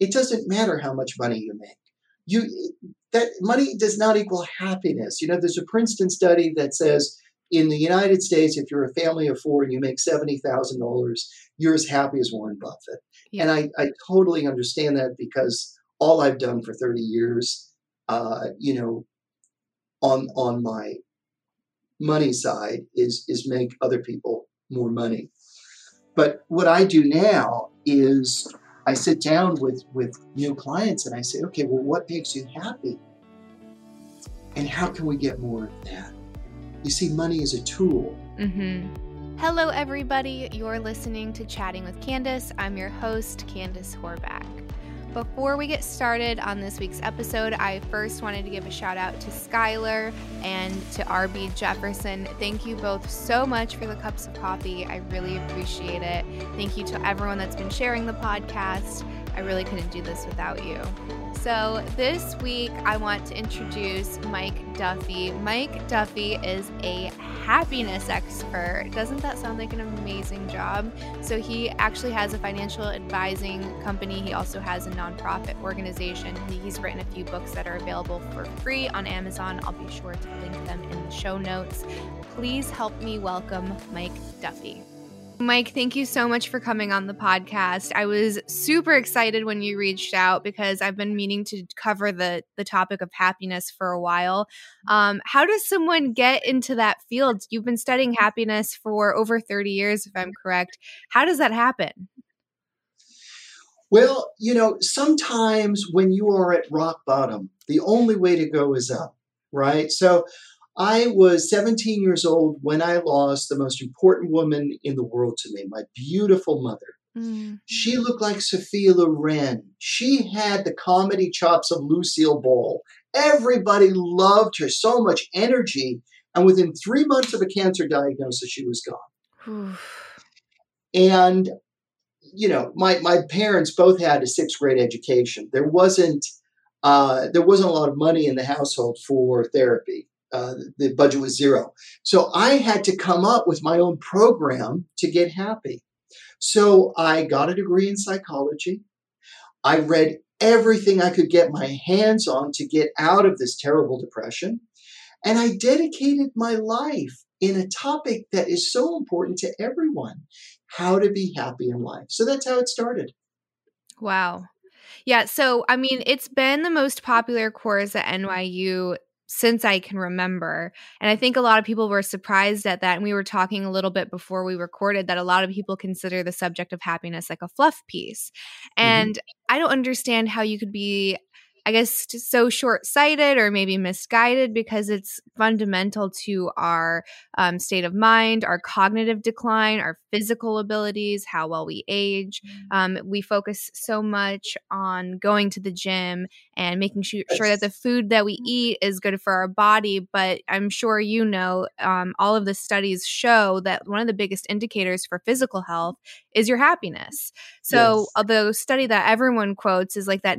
it doesn't matter how much money you make. That money does not equal happiness. There's a Princeton study that says in the United States, if you're a family of four and you make $70,000, you're as happy as Warren Buffett. Yeah. And I totally understand that, because all I've done for 30 years, on my money side is make other people more money. But what I do now is I sit down with new clients and I say, okay, well, what makes you happy? And how can we get more of that? You see, money is a tool. Mm-hmm. Hello, everybody. You're listening to Chatting with Candace. I'm your host, Candace Horvath. Before we get started on this week's episode, I first wanted to give a shout out to Skylar and to RB Jefferson. Thank you both so much for the cups of coffee. I really appreciate it. Thank you to everyone that's been sharing the podcast. I really couldn't do this without you. So this week, I want to introduce Mike Duffy. Mike Duffy is a happiness expert. Doesn't that sound like an amazing job? So he actually has a financial advising company. He also has a nonprofit organization. He's written a few books that are available for free on Amazon. I'll be sure to link them in the show notes. Please help me welcome Mike Duffy. Mike, thank you so much for coming on the podcast. I was super excited when you reached out because I've been meaning to cover the topic of happiness for a while. How does someone get into that field? You've been studying happiness for over 30 years, if I'm correct. How does that happen? Well, sometimes when you are at rock bottom, the only way to go is up, right? So I was 17 years old when I lost the most important woman in the world to me, my beautiful mother. Mm. She looked like Sophia Loren. She had the comedy chops of Lucille Ball. Everybody loved her, so much energy. And within 3 months of a cancer diagnosis, she was gone. And, my parents both had a sixth grade education. There wasn't a lot of money in the household for therapy. The budget was zero. So I had to come up with my own program to get happy. So I got a degree in psychology. I read everything I could get my hands on to get out of this terrible depression. And I dedicated my life in a topic that is so important to everyone, how to be happy in life. So that's how it started. Wow. Yeah. So, it's been the most popular course at NYU since I can remember. And I think a lot of people were surprised at that. And we were talking a little bit before we recorded that a lot of people consider the subject of happiness like a fluff piece. And I don't understand how you could be, I guess, so short-sighted or maybe misguided, because it's fundamental to our state of mind, our cognitive decline, our physical abilities, how well we age. We focus so much on going to the gym and making sure that the food that we eat is good for our body. But I'm sure all of the studies show that one of the biggest indicators for physical health is your happiness. So the study that everyone quotes is like that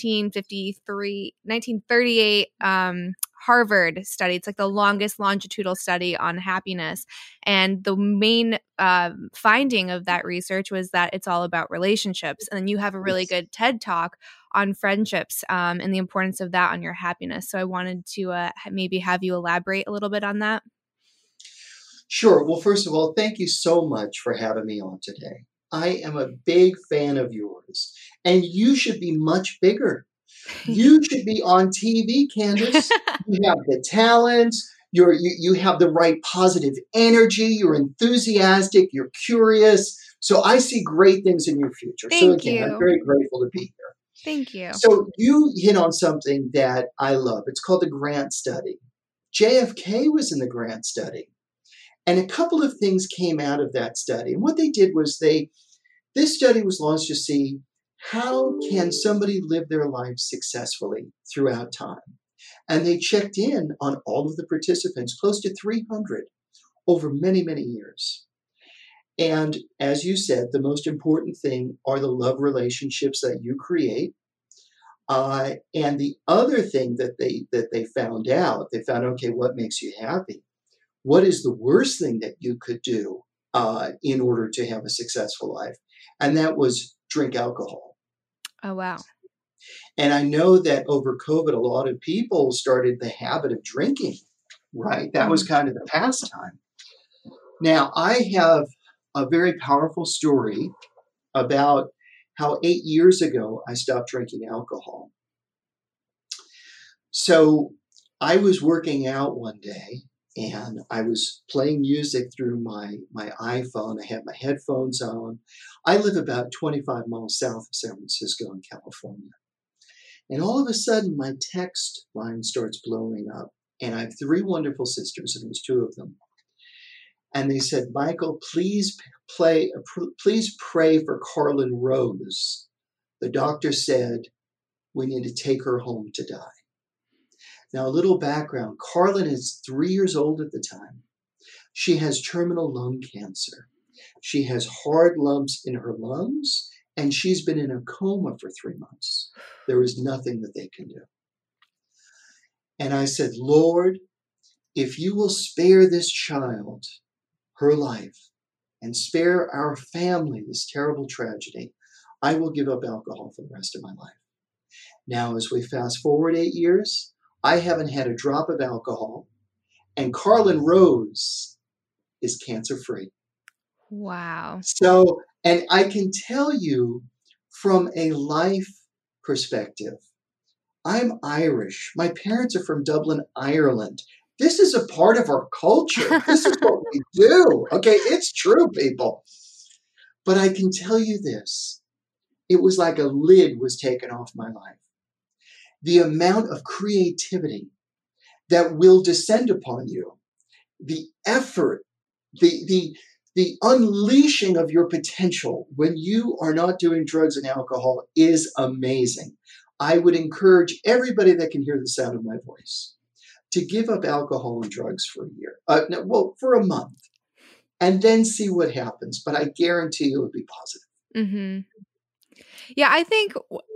1938 Harvard study. It's like the longest longitudinal study on happiness. And the main finding of that research was that it's all about relationships. And then you have a really good TED Talk on friendships and the importance of that on your happiness. So I wanted to maybe have you elaborate a little bit on that. Sure. Well, first of all, thank you so much for having me on today. I am a big fan of yours, and you should be much bigger. You should be on TV, Candace. You have the talents. You have the right positive energy. You're enthusiastic. You're curious. So I see great things in your future. Thank you. I'm very grateful to be here. Thank you. So you hit on something that I love. It's called the Grant Study. JFK was in the Grant Study. And a couple of things came out of that study. And what they did was this study was launched to see how can somebody live their life successfully throughout time. And they checked in on all of the participants, close to 300, over many, many years. And as you said, the most important thing are the love relationships that you create. And the other thing that they found out, okay, what makes you happy? What is the worst thing that you could do in order to have a successful life? And that was drink alcohol. Oh, wow. And I know that over COVID, a lot of people started the habit of drinking, right? That was kind of the pastime. Now, I have a very powerful story about how 8 years ago I stopped drinking alcohol. So I was working out one day and I was playing music through my iPhone. I had my headphones on. I live about 25 miles south of San Francisco in California. And all of a sudden, my text line starts blowing up. And I have 3 wonderful sisters, and there's 2 of them. And they said, Michael, please pray for Carlin Rose. The doctor said we need to take her home to die. Now, a little background. Carlin is 3 years old at the time. She has terminal lung cancer. She has hard lumps in her lungs, and she's been in a coma for 3 months. There is nothing that they can do. And I said, Lord, if you will spare this child her life and spare our family this terrible tragedy, I will give up alcohol for the rest of my life. Now, as we fast forward 8 years, I haven't had a drop of alcohol, and Carlin Rose is cancer-free. Wow. So, and I can tell you from a life perspective, I'm Irish. My parents are from Dublin, Ireland. This is a part of our culture. This is what we do. Okay, it's true, people. But I can tell you this. It was like a lid was taken off my life. The amount of creativity that will descend upon you, the effort, the unleashing of your potential when you are not doing drugs and alcohol is amazing. I would encourage everybody that can hear the sound of my voice to give up alcohol and drugs for a year. For a month, and then see what happens. But I guarantee you it'll be positive. Mm-hmm. Yeah, I think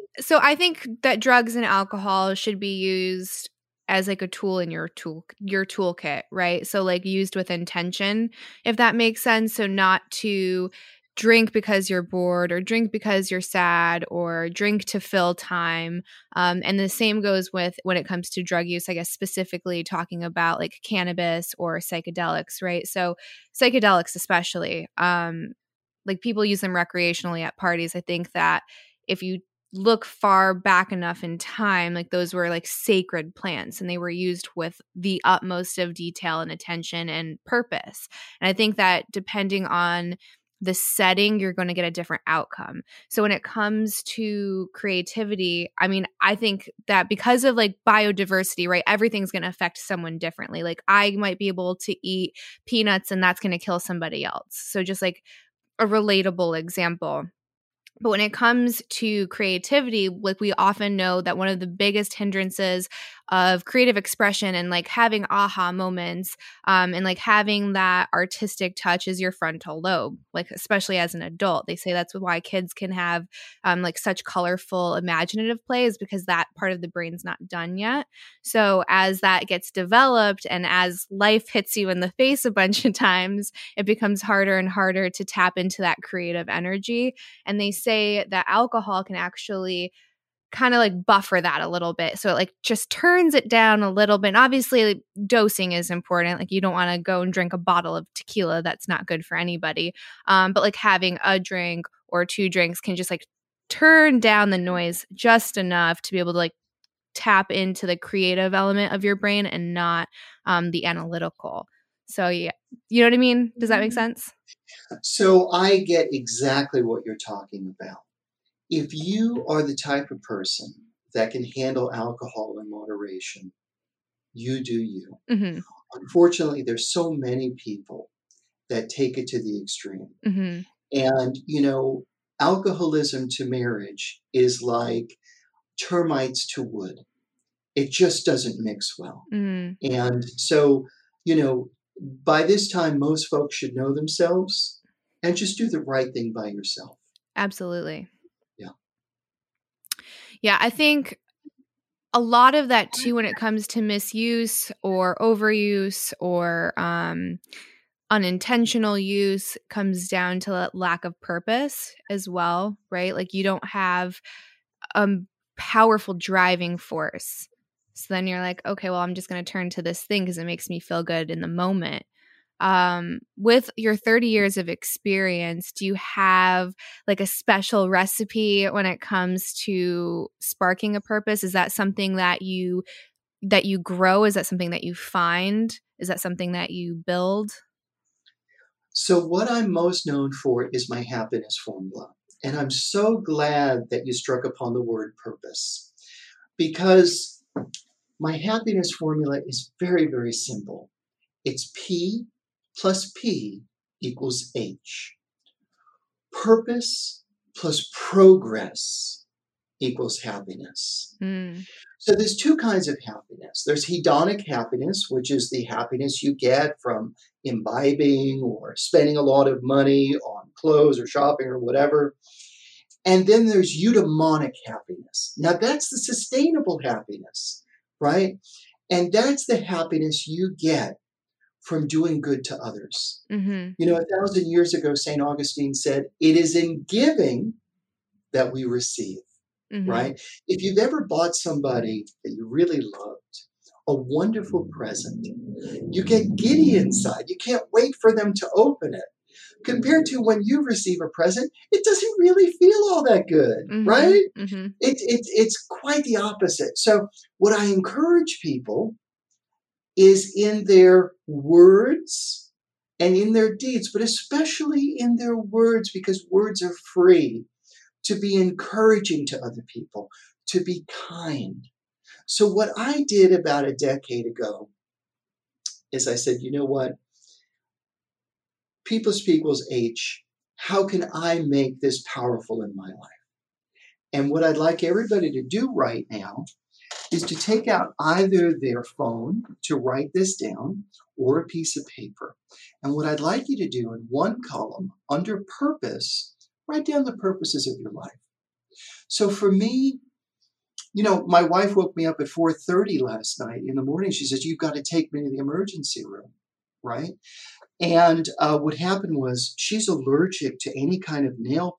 that drugs and alcohol should be used as like a tool in your toolkit, right? So like used with intention, if that makes sense. So not to drink because you're bored or drink because you're sad or drink to fill time. And the same goes with when it comes to drug use, I guess specifically talking about like cannabis or psychedelics, right? So psychedelics especially, like people use them recreationally at parties. I think that if you look far back enough in time, like those were like sacred plants and they were used with the utmost of detail and attention and purpose. And I think that depending on the setting, you're going to get a different outcome. So when it comes to creativity, I mean, I think that because of like biodiversity, right, everything's going to affect someone differently. Like I might be able to eat peanuts and that's going to kill somebody else. So just like a relatable example. But when it comes to creativity, like we often know that one of the biggest hindrances of creative expression and like having aha moments and like having that artistic touch is your frontal lobe, like especially as an adult. They say that's why kids can have like such colorful imaginative plays because that part of the brain's not done yet. So as that gets developed and as life hits you in the face a bunch of times, it becomes harder and harder to tap into that creative energy. And they say that alcohol can actually kind of like buffer that a little bit. So it like just turns it down a little bit. And obviously like, dosing is important. Like you don't want to go and drink a bottle of tequila. That's not good for anybody. But like having a drink or 2 drinks can just like turn down the noise just enough to be able to like tap into the creative element of your brain and not the analytical. So yeah, you know what I mean? Does that make sense? So I get exactly what you're talking about. If you are the type of person that can handle alcohol in moderation, you do you. Mm-hmm. Unfortunately, there's so many people that take it to the extreme. Mm-hmm. And, alcoholism to marriage is like termites to wood. It just doesn't mix well. Mm-hmm. And so, by this time, most folks should know themselves and just do the right thing by yourself. Absolutely. Yeah. Yeah, I think a lot of that too, when it comes to misuse or overuse or unintentional use, comes down to lack of purpose as well, right? Like you don't have a powerful driving force. So then you're like, okay, well, I'm just going to turn to this thing because it makes me feel good in the moment. With your 30 years of experience, do you have like a special recipe when it comes to sparking a purpose? Is that something that you grow? Is that something that you find? Is that something that you build? So what I'm most known for is my happiness formula. And I'm so glad that you struck upon the word purpose, because my happiness formula is very, very simple. It's P plus P equals H. Purpose plus progress equals happiness. So there's two kinds of happiness. There's hedonic happiness, which is the happiness you get from imbibing or spending a lot of money on clothes or shopping or whatever. And then there's eudaimonic happiness. Now that's the sustainable happiness, right? And that's the happiness you get from doing good to others. 1,000 years ago, St. Augustine said, it is in giving that we receive, right? If you've ever bought somebody that you really loved a wonderful present, you get giddy inside. You can't wait for them to open it. Compared to when you receive a present, it doesn't really feel all that good, right? It's quite the opposite. So what I encourage people is in their words and in their deeds, but especially in their words, because words are free, to be encouraging to other people, to be kind. So what I did about a decade ago is I said, you know what? P plus P equals H. How can I make this powerful in my life? And what I'd like everybody to do right now is to take out either their phone to write this down or a piece of paper. And what I'd like you to do in one column under purpose, write down the purposes of your life. So for me, my wife woke me up at 4:30 last night in the morning. She says, you've got to take me to the emergency room, right? And what happened was she's allergic to any kind of nail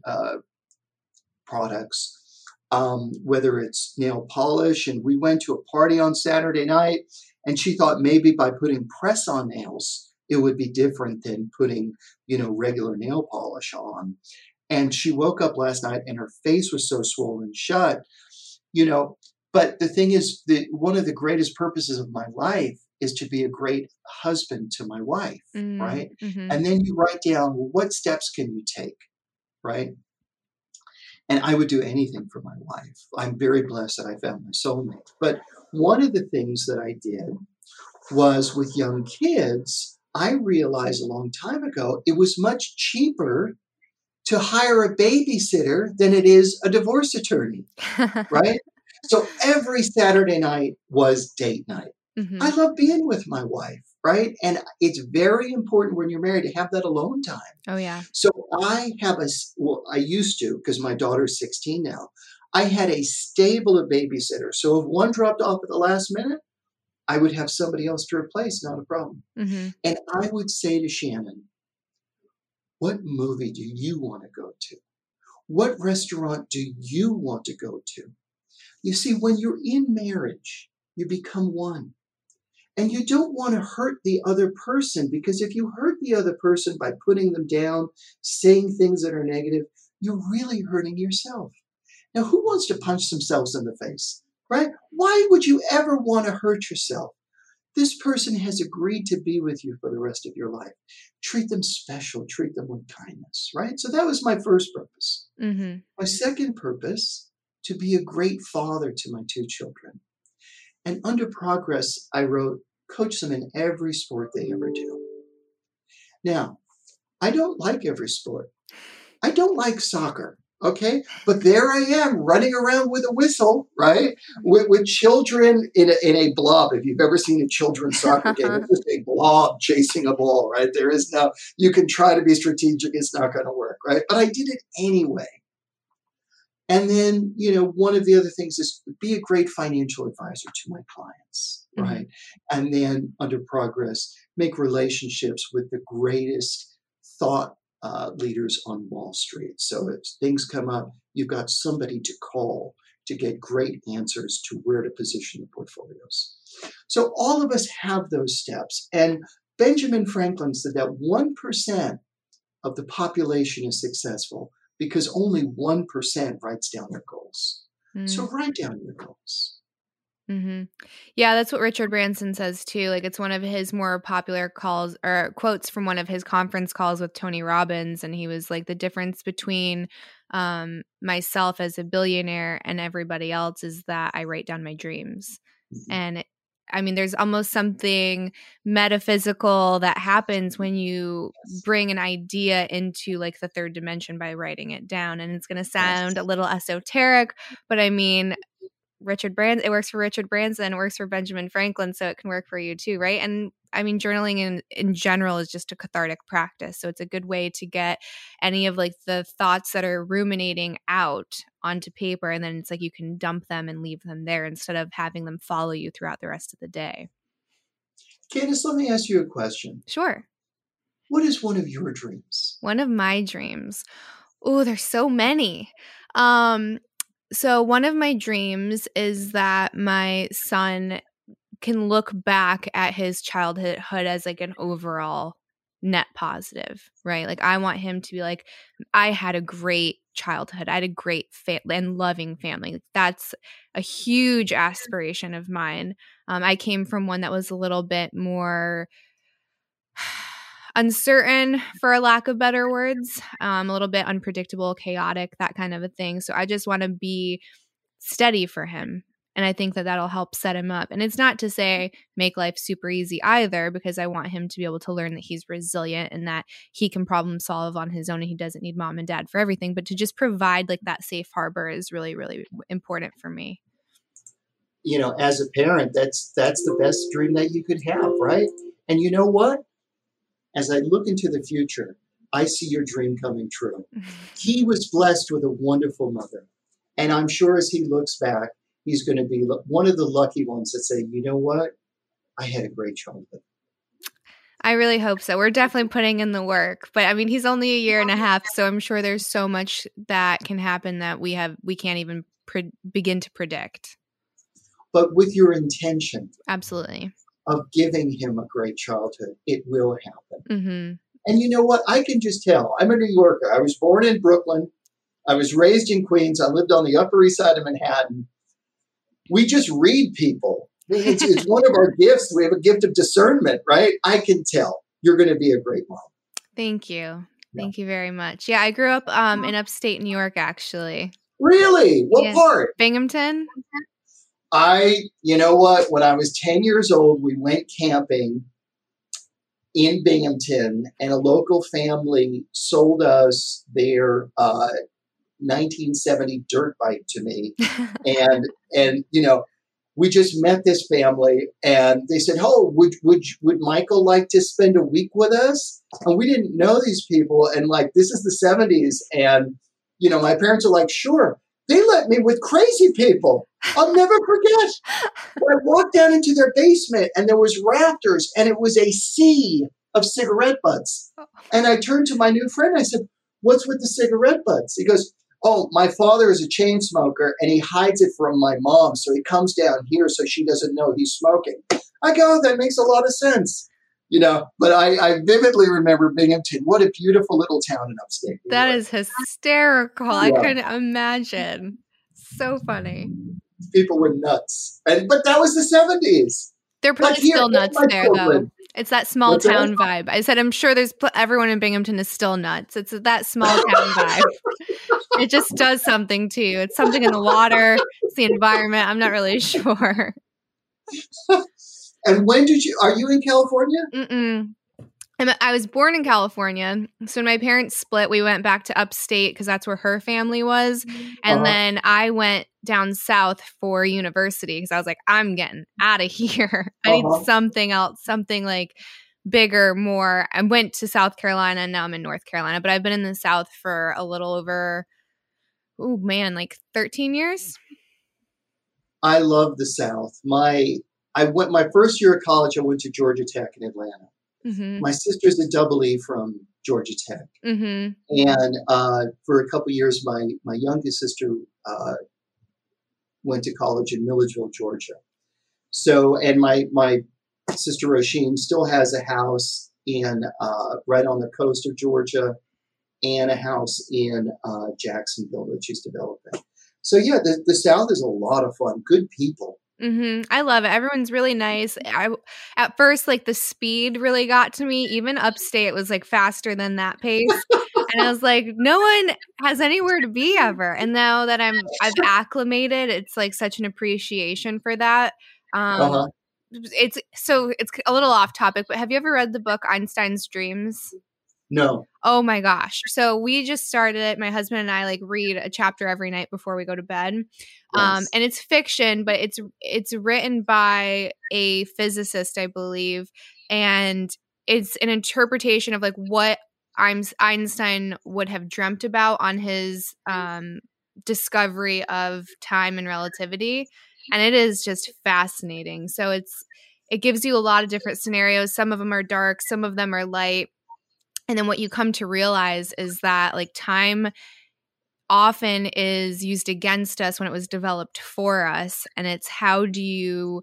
products, whether it's nail polish. And we went to a party on Saturday night, and she thought maybe by putting press on nails, it would be different than putting, regular nail polish on. And she woke up last night and her face was so swollen shut, But the thing is that one of the greatest purposes of my life is to be a great husband to my wife, right? And then you write down, well, what steps can you take, right? And I would do anything for my wife. I'm very blessed that I found my soulmate. But one of the things that I did was with young kids, I realized a long time ago, it was much cheaper to hire a babysitter than it is a divorce attorney, right? So every Saturday night was date night. I love being with my wife, right? And it's very important when you're married to have that alone time. Oh, yeah. So I used to, because my daughter's 16 now, I had a stable of babysitters. So if one dropped off at the last minute, I would have somebody else to replace, not a problem. And I would say to Shannon, what movie do you want to go to? What restaurant do you want to go to? You see, when you're in marriage, you become one. And you don't want to hurt the other person, because if you hurt the other person by putting them down, saying things that are negative, you're really hurting yourself. Now, who wants to punch themselves in the face, right? Why would you ever want to hurt yourself? This person has agreed to be with you for the rest of your life. Treat them special, treat them with kindness, right? So that was my first purpose. My second purpose, to be a great father to my two children. And under progress, I wrote, coach them in every sport they ever do. Now, I don't like every sport. I don't like soccer, okay? But there I am running around with a whistle, right? With children in a blob. If you've ever seen a children's soccer game, it's just a blob chasing a ball, right? There is no, you can try to be strategic, it's not going to work, right? But I did it anyway. And then, one of the other things is be a great financial advisor to my clients, right? And then under progress, make relationships with the greatest thought leaders on Wall Street. So if things come up, you've got somebody to call to get great answers to where to position the portfolios. So all of us have those steps. And Benjamin Franklin said that 1% of the population is successful because only 1% writes down their goals. So write down your goals. Mm-hmm. Yeah, that's what Richard Branson says too. Like it's one of his more popular calls or quotes from one of his conference calls with Tony Robbins. And he was like, the difference between myself as a billionaire and everybody else is that I write down my dreams. Mm-hmm. And I mean, there's almost something metaphysical that happens when you bring an idea into like the third dimension by writing it down. And it's going to sound a little esoteric, but I mean, it works for Richard Branson, it works for Benjamin Franklin, so it can work for you too, right? And I mean, journaling in general is just a cathartic practice. So it's a good way to get any of like the thoughts that are ruminating out onto paper. And then it's like you can dump them and leave them there instead of having them follow you throughout the rest of the day. Candace, let me ask you a question. Sure. What is one of your dreams? One of my dreams? Oh, there's so many. So one of my dreams is that my son can look back at his childhood as like an overall net positive, right? Like I want him to be like, I had a great childhood. I had a great and loving family. That's a huge aspiration of mine. I came from one that was a little bit more uncertain, for a lack of better words, a little bit unpredictable, chaotic, that kind of a thing. So I just want to be steady for him. And I think that that'll help set him up. And it's not to say make life super easy either, because I want him to be able to learn that he's resilient and that he can problem solve on his own and he doesn't need mom and dad for everything. But to just provide like that safe harbor is really, really important for me. You know, as a parent, that's the best dream that you could have, right? And you know what? As I look into the future, I see your dream coming true. He was blessed with a wonderful mother. And I'm sure as he looks back, he's going to be one of the lucky ones that say, you know what? I had a great childhood. I really hope so. We're definitely putting in the work. But I mean, he's only a year and a half, so I'm sure there's so much that can happen that we can't even begin to predict. But with your intention. Absolutely. Of giving him a great childhood, it will happen. Mm-hmm. And you know what? I can just tell. I'm a New Yorker. I was born in Brooklyn. I was raised in Queens. I lived on the Upper East Side of Manhattan. We just read people. It's one of our gifts. We have a gift of discernment, right? I can tell you're going to be a great mom. Thank you. Yeah. Thank you very much. Yeah, I grew up in upstate New York, actually. Really? What part? Binghamton. You know what? When I was 10 years old, we went camping in Binghamton, and a local family sold us their 1970 dirt bike to me. and you know, we just met this family, and they said, "Oh, would Michael like to spend a week with us?" And we didn't know these people, and like this is the 70s, and you know, my parents are like, "Sure." They let me with crazy people. I'll never forget. I walked down into their basement, and there was rafters, and it was a sea of cigarette butts. And I turned to my new friend. I said, "What's with the cigarette butts?" He goes, "Oh, my father is a chain smoker, and he hides it from my mom, so he comes down here so she doesn't know he's smoking." I go, "That makes a lot of sense." You know, but I vividly remember Binghamton. What a beautiful little town in upstate New York. That is hysterical. Yeah. I couldn't imagine. So funny. People were nuts. But that was the 70s. They're probably still nuts there, though. It's that small town vibe. I said, I'm sure everyone in Binghamton is still nuts. It's that small town vibe. It just does something to you. It's something in the water. It's the environment. I'm not really sure. And when are you in California? Mm-mm. I was born in California. So when my parents split, we went back to upstate because that's where her family was. And then I went down south for university because I was like, I'm getting out of here. I need something else, something like bigger, more. I went to South Carolina and now I'm in North Carolina. But I've been in the South for a little over, like 13 years. I love the South. My first year of college, I went to Georgia Tech in Atlanta. Mm-hmm. My sister's a double E from Georgia Tech. Mm-hmm. And for a couple of years, my youngest sister went to college in Milledgeville, Georgia. So, and my sister Roisin still has a house in right on the coast of Georgia, and a house in Jacksonville that she's developing. So yeah, the South is a lot of fun. Good people. Mm-hmm. I love it. Everyone's really nice. At first, like the speed really got to me. Even upstate was like faster than that pace. And I was like, no one has anywhere to be ever. And now that I've acclimated, it's like such an appreciation for that. It's a little off topic, but have you ever read the book Einstein's Dreams? No. Oh my gosh. So we just started it. My husband and I like read a chapter every night before we go to bed. Yes. And it's fiction, but it's written by a physicist, I believe. And it's an interpretation of like what Einstein would have dreamt about on his discovery of time and relativity. And it is just fascinating. So it gives you a lot of different scenarios. Some of them are dark, some of them are light. And then what you come to realize is that like time often is used against us when it was developed for us. And it's how do you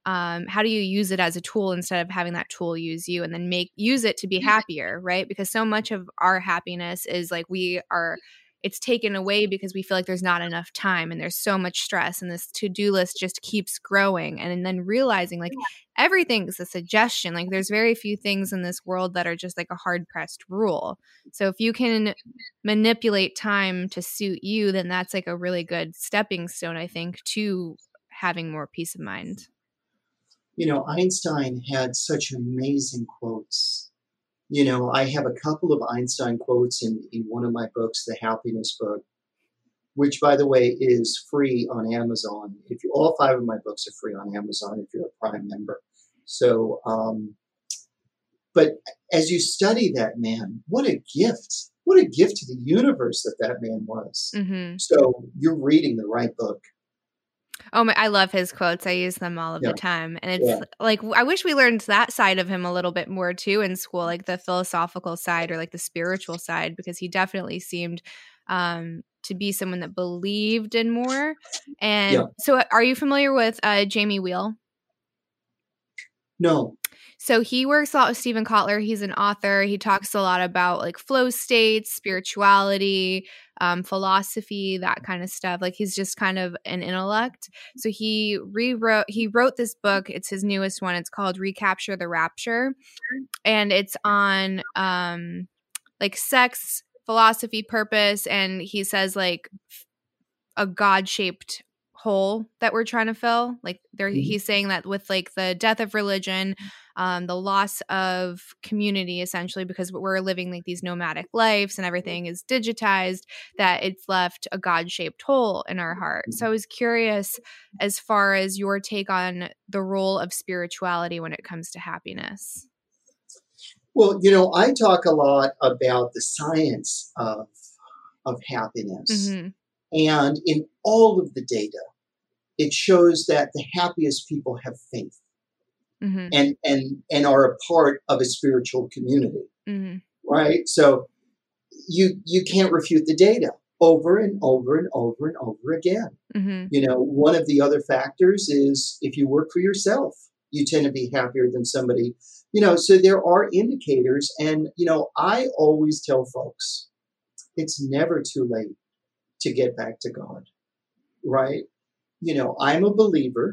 use it as a tool instead of having that tool use you, and then use it to be happier, right? Because so much of our happiness is like it's taken away because we feel like there's not enough time and there's so much stress, and this to-do list just keeps growing. And then realizing like everything's a suggestion. Like there's very few things in this world that are just like a hard-pressed rule. So if you can manipulate time to suit you, then that's like a really good stepping stone, I think, to having more peace of mind. You know, Einstein had such amazing quotes. You know, I have a couple of Einstein quotes in one of my books, The Happiness Book, which, by the way, is free on Amazon. All 5 of my books are free on Amazon if you're a Prime member. So, but as you study that man, what a gift! What a gift to the universe that man was. Mm-hmm. So you're reading the right book. Oh my! I love his quotes. I use them all of the time, and it's like I wish we learned that side of him a little bit more too in school, like the philosophical side or like the spiritual side, because he definitely seemed to be someone that believed in more. And so, are you familiar with Jamie Wheal? No. So he works a lot with Stephen Kotler. He's an author. He talks a lot about like flow states, spirituality, philosophy, that kind of stuff. Like he's just kind of an intellect. So he wrote this book. It's his newest one. It's called Recapture the Rapture. And it's on like sex, philosophy, purpose. And he says like a God-shaped hole that we're trying to fill. Like he's saying that with like the death of religion, the loss of community, essentially, because we're living like these nomadic lives and everything is digitized, that it's left a God-shaped hole in our heart. So I was curious as far as your take on the role of spirituality when it comes to happiness. Well, you know, I talk a lot about the science of happiness. Mm-hmm. And in all of the data, it shows that the happiest people have faith. Mm-hmm. and are a part of a spiritual community, right? So you can't refute the data over and over and over and over again. Mm-hmm. You know, one of the other factors is if you work for yourself, you tend to be happier than somebody, you know, so there are indicators. And, you know, I always tell folks, it's never too late to get back to God, right? You know, I'm a believer.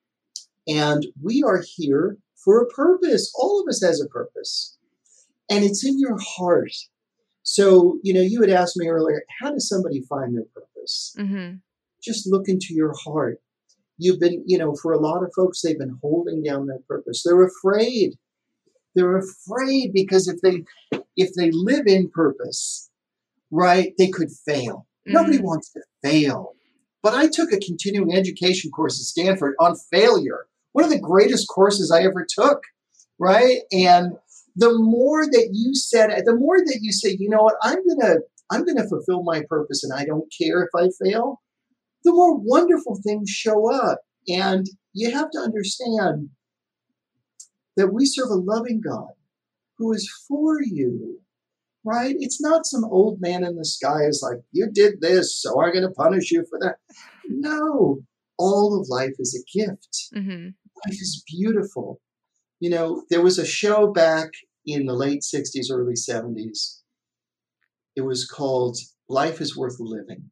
And we are here for a purpose. All of us has a purpose. And it's in your heart. So, you know, you had asked me earlier, how does somebody find their purpose? Mm-hmm. Just look into your heart. You've been, you know, for a lot of folks, they've been holding down their purpose. They're afraid. They're afraid because if they live in purpose, right, they could fail. Mm-hmm. Nobody wants to fail. But I took a continuing education course at Stanford on failure. One of the greatest courses I ever took, right? And the more that you say, you know what, I'm gonna fulfill my purpose, and I don't care if I fail, the more wonderful things show up. And you have to understand that we serve a loving God who is for you. right? It's not some old man in the sky is like, you did this, so I'm going to punish you for that. No, all of life is a gift. Mm-hmm. Life is beautiful. You know, there was a show back in the late 60s, early 70s. It was called Life is Worth Living.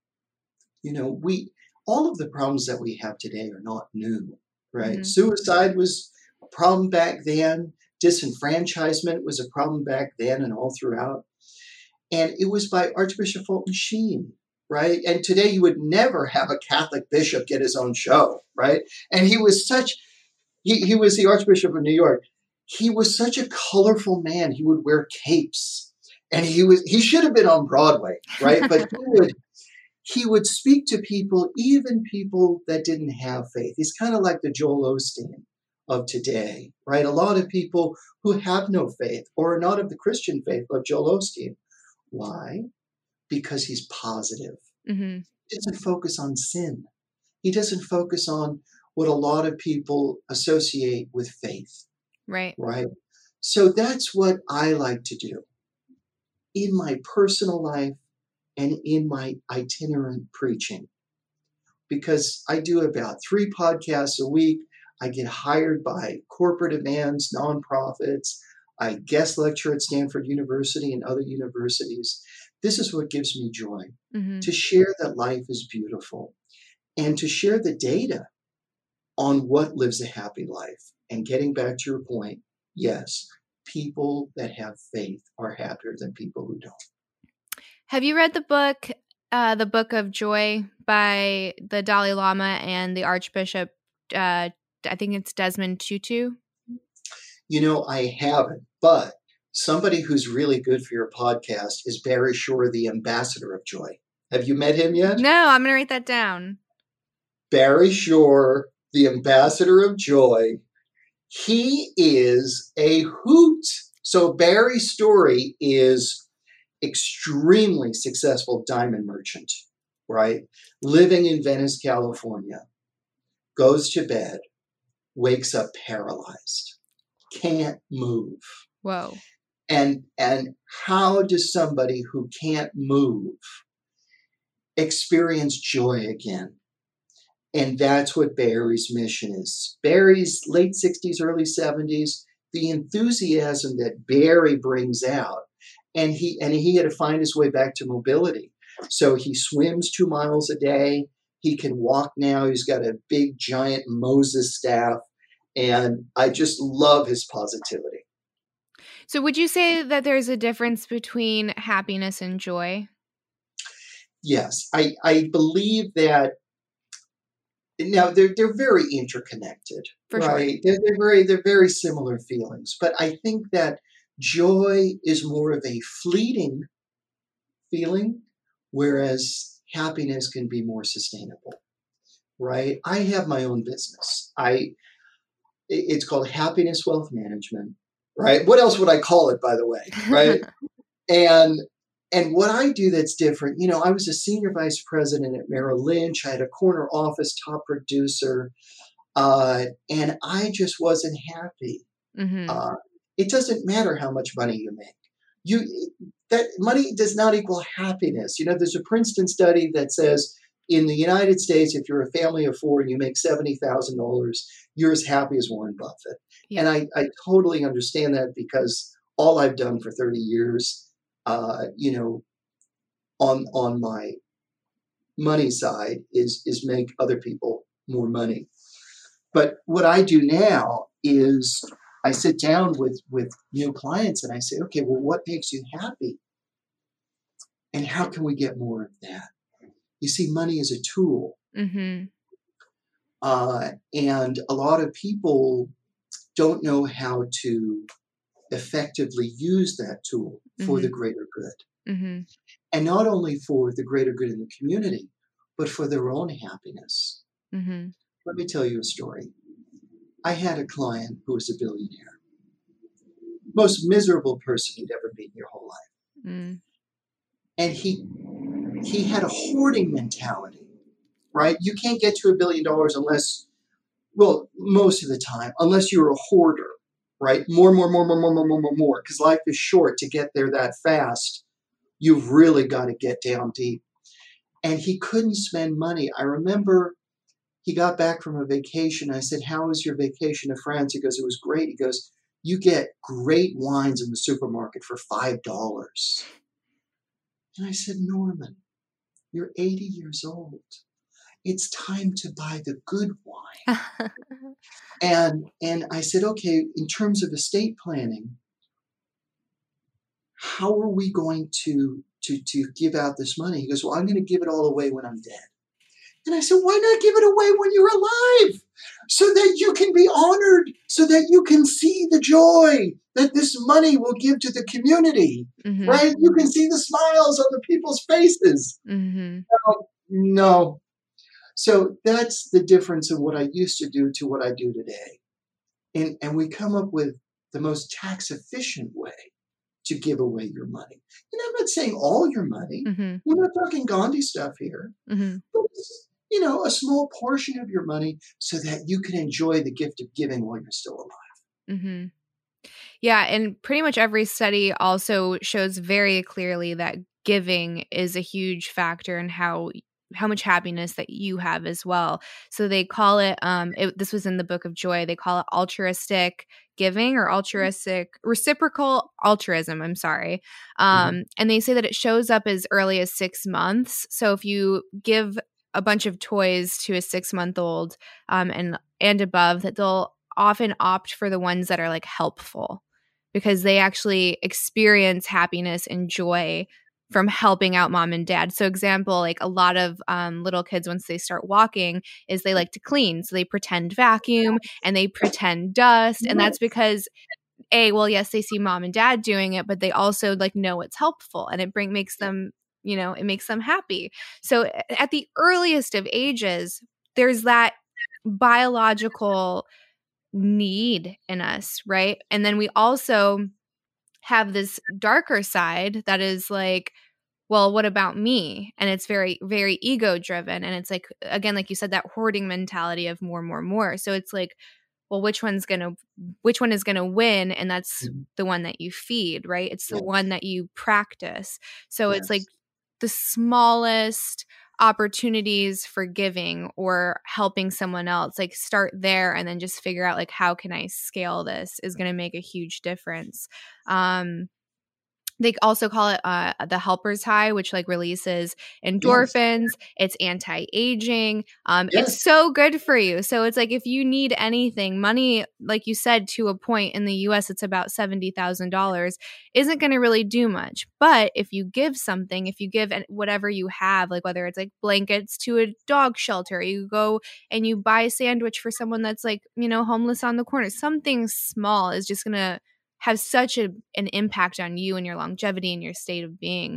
You know, all of the problems that we have today are not new, right? Mm-hmm. Suicide was a problem back then. Disenfranchisement was a problem back then and all throughout. And it was by Archbishop Fulton Sheen, right? And today you would never have a Catholic bishop get his own show, right? And he was he was the Archbishop of New York. He was such a colorful man. He would wear capes. And he should have been on Broadway, right? But he would speak to people, even people that didn't have faith. He's kind of like the Joel Osteen of today, right? A lot of people who have no faith or are not of the Christian faith love Joel Osteen. Why? Because he's positive. Mm-hmm. He doesn't focus on sin. He doesn't focus on what a lot of people associate with faith. Right. Right. So that's what I like to do in my personal life and in my itinerant preaching. Because I do about 3 podcasts a week. I get hired by corporate demands, nonprofits. I guest lecture at Stanford University and other universities. This is what gives me joy, Mm-hmm. to share that life is beautiful and to share the data on what lives a happy life. And getting back to your point, yes, people that have faith are happier than people who don't. Have you read the Book of Joy by the Dalai Lama and the Archbishop, I think it's Desmond Tutu? You know, I haven't, but somebody who's really good for your podcast is Barry Shore, the ambassador of joy. Have you met him yet? No, I'm going to write that down. Barry Shore, the ambassador of joy. He is a hoot. So Barry's story is extremely successful diamond merchant, right? Living in Venice, California, goes to bed, wakes up paralyzed, can't move. Whoa. And how does somebody who can't move experience joy again? And that's what Barry's mission is. Barry's late 60s, early 70s, the enthusiasm that Barry brings out. And he had to find his way back to mobility. So he swims 2 miles a day. He can walk now. He's got a big, giant Moses staff. And I just love his positivity. So would you say that there's a difference between happiness and joy? Yes, I believe that. Now they're very interconnected, For right? sure. They're very similar feelings, but I think that joy is more of a fleeting feeling, whereas happiness can be more sustainable, right? I have my own business. It's called Happiness Wealth Management, right? What else would I call it, by the way, right? And what I do that's different, you know, I was a senior vice president at Merrill Lynch. I had a corner office, top producer, and I just wasn't happy. Mm-hmm. It doesn't matter how much money you make. That money does not equal happiness. You know, there's a Princeton study that says in the United States, if you're a family of 4 and you make $70,000, you're as happy as Warren Buffett. Yeah. And I totally understand that because all I've done for 30 years, you know, on my money side is make other people more money. But what I do now is I sit down with new clients and I say, okay, well, what makes you happy? And how can we get more of that? You see, money is a tool. Mm-hmm. And a lot of people don't know how to effectively use that tool for the greater good. Mm-hmm. And not only for the greater good in the community, but for their own happiness. Mm-hmm. Let me tell you a story. I had a client who was a billionaire. Most miserable person you'd ever meet in your whole life. Mm. And he had a hoarding mentality, right? You can't get to $1 billion unless, well, most of the time, unless you're a hoarder. right? More, more, more, more, more, more, more, more, more. Because life is short. To get there that fast, you've really got to get down deep. And he couldn't spend money. I remember he got back from a vacation. I said, "How was your vacation to France?" He goes, "It was great." He goes, "You get great wines in the supermarket for $5. And I said, "Norman, you're 80 years old. It's time to buy the good wine." And I said, "Okay, in terms of estate planning, how are we going to give out this money?" He goes, "Well, I'm going to give it all away when I'm dead." And I said, "Why not give it away when you're alive? So that you can be honored, so that you can see the joy that this money will give to the community, right? You can see the smiles on the people's faces." No. So that's the difference of what I used to do to what I do today. And we come up with the most tax efficient way to give away your money. And I'm not saying all your money. We're not talking Gandhi stuff here. But it's, a small portion of your money so that you can enjoy the gift of giving while you're still alive. Yeah, and pretty much every study also shows very clearly that giving is a huge factor in how much happiness that you have as well. So they call it, this was in the Book of Joy, they call it altruistic giving or reciprocal altruism, I'm sorry. And they say that it shows up as early as 6 months. So if you give a bunch of toys to a 6-month-old and above, that they'll often opt for the ones that are like helpful, because they actually experience happiness and joy from helping out mom and dad. So example, like a lot of little kids, once they start walking, is they like to clean. So they pretend vacuum and they pretend dust. And that's because yes, they see mom and dad doing it, but they also like know it's helpful, and it makes them, it makes them happy. So at the earliest of ages, there's that biological need in us, right? And then we also have this darker side that is like, well, what about me? And it's very, very ego driven. And it's like, again, like you said, that hoarding mentality of more, more, more. So it's like, well, which one is going to win? And that's the one that you feed, right? It's the one that you practice. So it's like the smallest opportunities for giving or helping someone else, like start there and then just figure out like, how can I scale this, is going to make a huge difference. They also call it the helper's high, which like releases endorphins. It's anti-aging. It's so good for you. So it's like, if you need anything, money, like you said, to a point in the US, it's about $70,000, isn't going to really do much. But if you give something, if you give whatever you have, like whether it's like blankets to a dog shelter, you go and you buy a sandwich for someone that's like, homeless on the corner, something small is just going to have such an impact on you and your longevity and your state of being.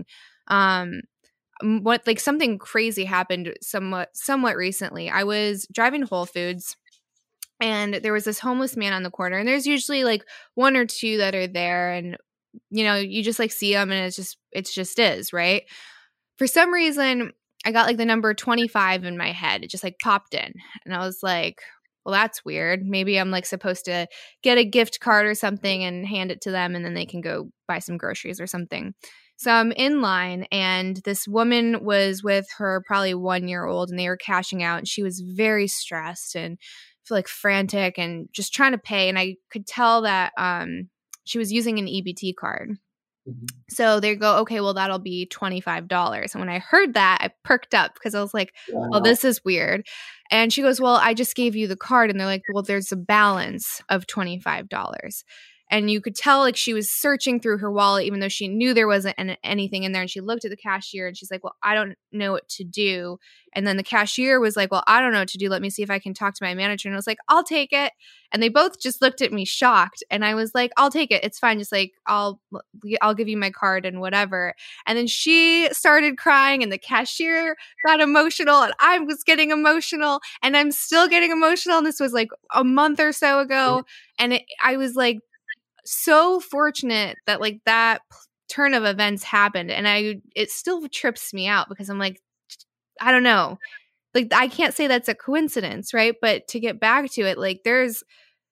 Something crazy happened somewhat recently. I was driving Whole Foods, and there was this homeless man on the corner, and there's usually like one or two that are there, and you just like see them, and it just is, right? For some reason, I got like the number 25 in my head. It just like popped in, and I was like, well, that's weird. Maybe I'm like supposed to get a gift card or something and hand it to them, and then they can go buy some groceries or something. So I'm in line, and this woman was with her probably 1-year-old, and they were cashing out, and she was very stressed and like frantic and just trying to pay. And I could tell that she was using an EBT card. So they go, okay, well, that'll be $25. And when I heard that, I perked up because I was like, well, this is weird. And she goes, well, I just gave you the card. And they're like, well, there's a balance of $25. And you could tell like she was searching through her wallet, even though she knew there wasn't anything in there. And she looked at the cashier and she's like, well, I don't know what to do. And then the cashier was like, well, I don't know what to do. Let me see if I can talk to my manager. And I was like, I'll take it. And they both just looked at me shocked. And I was like, I'll take it. It's fine. Just like, I'll give you my card and whatever. And then she started crying, and the cashier got emotional, and I was getting emotional, and I'm still getting emotional. And this was like a month or so ago. And I was like, so fortunate that like that turn of events happened, and it still trips me out because I'm like, I don't know, like I can't say that's a coincidence, right? But to get back to it, like there's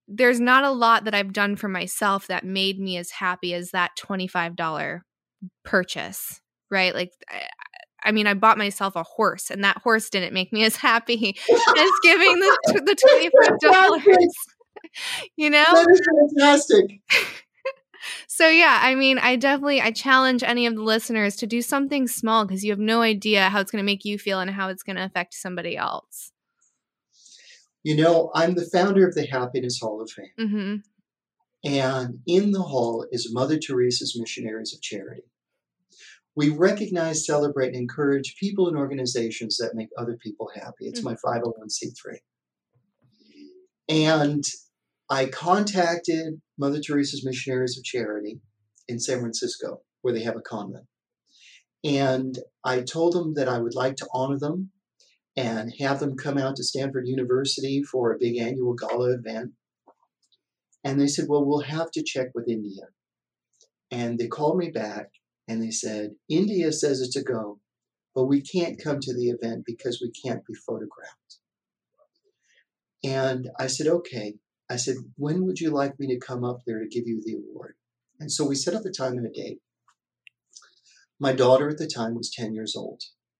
there's not a lot that I've done for myself that made me as happy as that $25 purchase, right? Like, I mean, I bought myself a horse, and that horse didn't make me as happy as giving the $25. You know? That is fantastic. So yeah, I mean, I challenge any of the listeners to do something small, because you have no idea how it's going to make you feel and how it's going to affect somebody else. You know, I'm the founder of the Happiness Hall of Fame. Mm-hmm. And in the hall is Mother Teresa's Missionaries of Charity. We recognize, celebrate, and encourage people and organizations that make other people happy. It's my 501c3. And I contacted Mother Teresa's Missionaries of Charity in San Francisco, where they have a convent. And I told them that I would like to honor them and have them come out to Stanford University for a big annual gala event. And they said, well, we'll have to check with India. And they called me back and they said, India says it's a go, but we can't come to the event because we can't be photographed. And I said, okay. I said, when would you like me to come up there to give you the award? And so we set up a time and a date. My daughter at the time was 10 years old.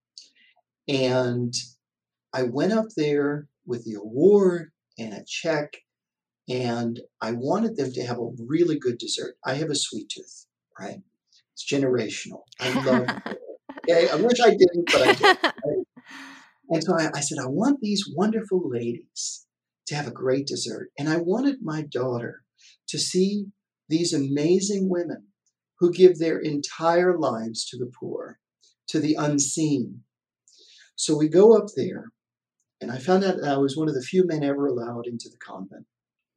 And I went up there with the award and a check, and I wanted them to have a really good dessert. I have a sweet tooth, right? It's generational. I love it. Okay? I wish I didn't, but I did. Right? And so I said, I want these wonderful ladies to have a great dessert. And I wanted my daughter to see these amazing women who give their entire lives to the poor, to the unseen. So we go up there, and I found out that I was one of the few men ever allowed into the convent.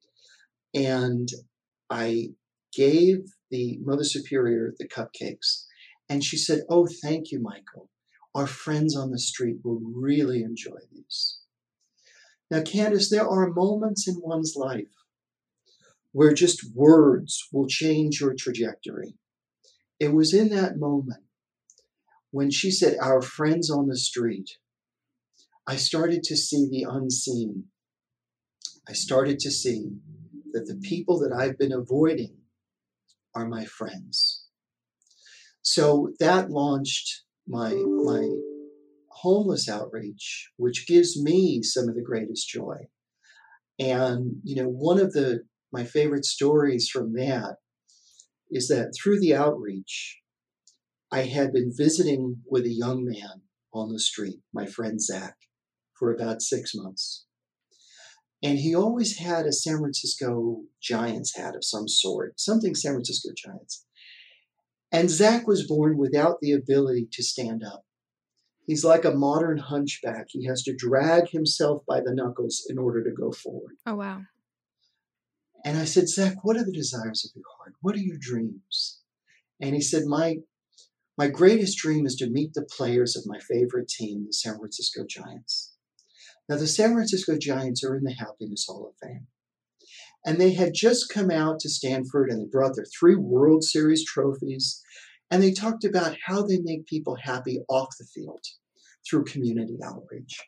And I gave the Mother Superior the cupcakes, and she said, oh, thank you, Michael. Our friends on the street will really enjoy these. Now, Candace, there are moments in one's life where just words will change your trajectory. It was in that moment when she said, our friends on the street, I started to see the unseen. I started to see that the people that I've been avoiding are my friends. So that launched my homeless outreach, which gives me some of the greatest joy. And, you know, one of my favorite stories from that is that through the outreach, I had been visiting with a young man on the street, my friend Zach, for about 6 months. And he always had a San Francisco Giants hat of some sort, something San Francisco Giants. And Zach was born without the ability to stand up. He's like a modern hunchback. He has to drag himself by the knuckles in order to go forward. Oh, wow. And I said, Zach, what are the desires of your heart? What are your dreams? And he said, my greatest dream is to meet the players of my favorite team, the San Francisco Giants. Now, the San Francisco Giants are in the Happiness Hall of Fame. And they had just come out to Stanford, and they brought their 3 World Series trophies. And they talked about how they make people happy off the field through community outreach.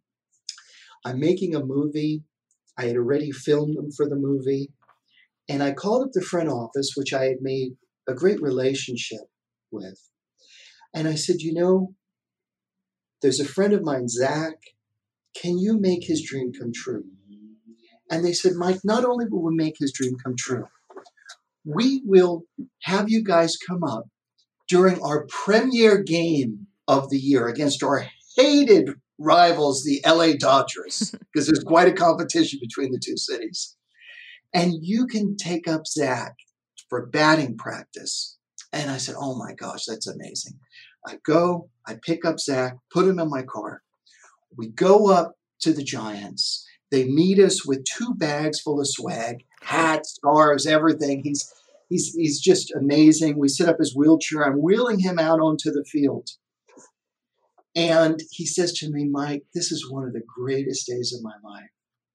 I'm making a movie. I had already filmed them for the movie. And I called up the front office, which I had made a great relationship with. And I said, you know, there's a friend of mine, Zach. Can you make his dream come true? And they said, Mike, not only will we make his dream come true, we will have you guys come up during our premiere game of the year against our hated rivals, the LA Dodgers, because there's quite a competition between the 2 cities. And you can take up Zach for batting practice. And I said, oh my gosh, that's amazing. I pick up Zach, put him in my car. We go up to the Giants. They meet us with 2 bags full of swag, hats, scarves, everything. He's just amazing. We set up his wheelchair. I'm wheeling him out onto the field. And he says to me, Mike, this is one of the greatest days of my life.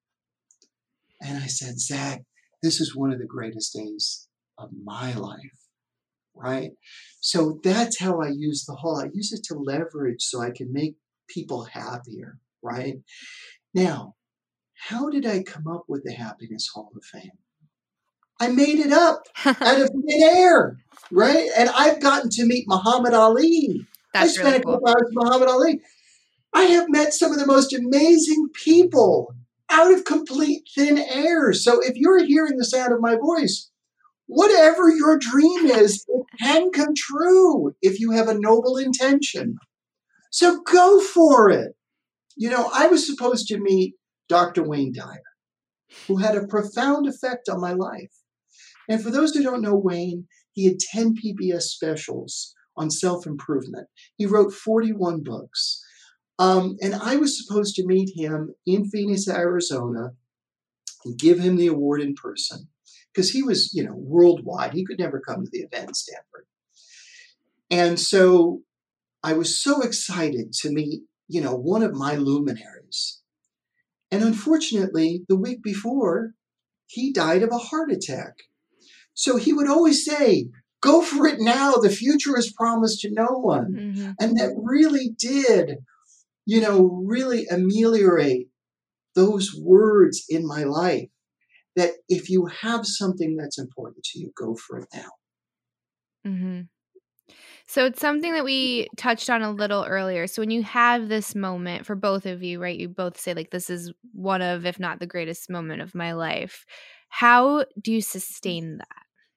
And I said, Zach, this is one of the greatest days of my life, right? So that's how I use the hall. I use it to leverage so I can make people happier, right? Now, how did I come up with the Happiness Hall of Fame? I made it up out of thin air, right? And I've gotten to meet Muhammad Ali. I spent really a couple hours with Muhammad Ali. I have met some of the most amazing people out of complete thin air. So if you're hearing the sound of my voice, whatever your dream is, it can come true if you have a noble intention. So go for it. You know, I was supposed to meet Dr. Wayne Dyer, who had a profound effect on my life. And for those who don't know Wayne, he had 10 PBS specials on self-improvement. He wrote 41 books. And I was supposed to meet him in Phoenix, Arizona, and give him the award in person, because he was, you know, worldwide. He could never come to the event in Stanford. And so I was so excited to meet, you know, one of my luminaries. And unfortunately, the week before, he died of a heart attack. So he would always say, go for it now. The future is promised to no one. Mm-hmm. And that really did, you know, really ameliorate those words in my life, that if you have something that's important to you, go for it now. Mm-hmm. So it's something that we touched on a little earlier. So when you have this moment, for both of you, right, you both say like, this is one of, if not the greatest moment of my life. How do you sustain that?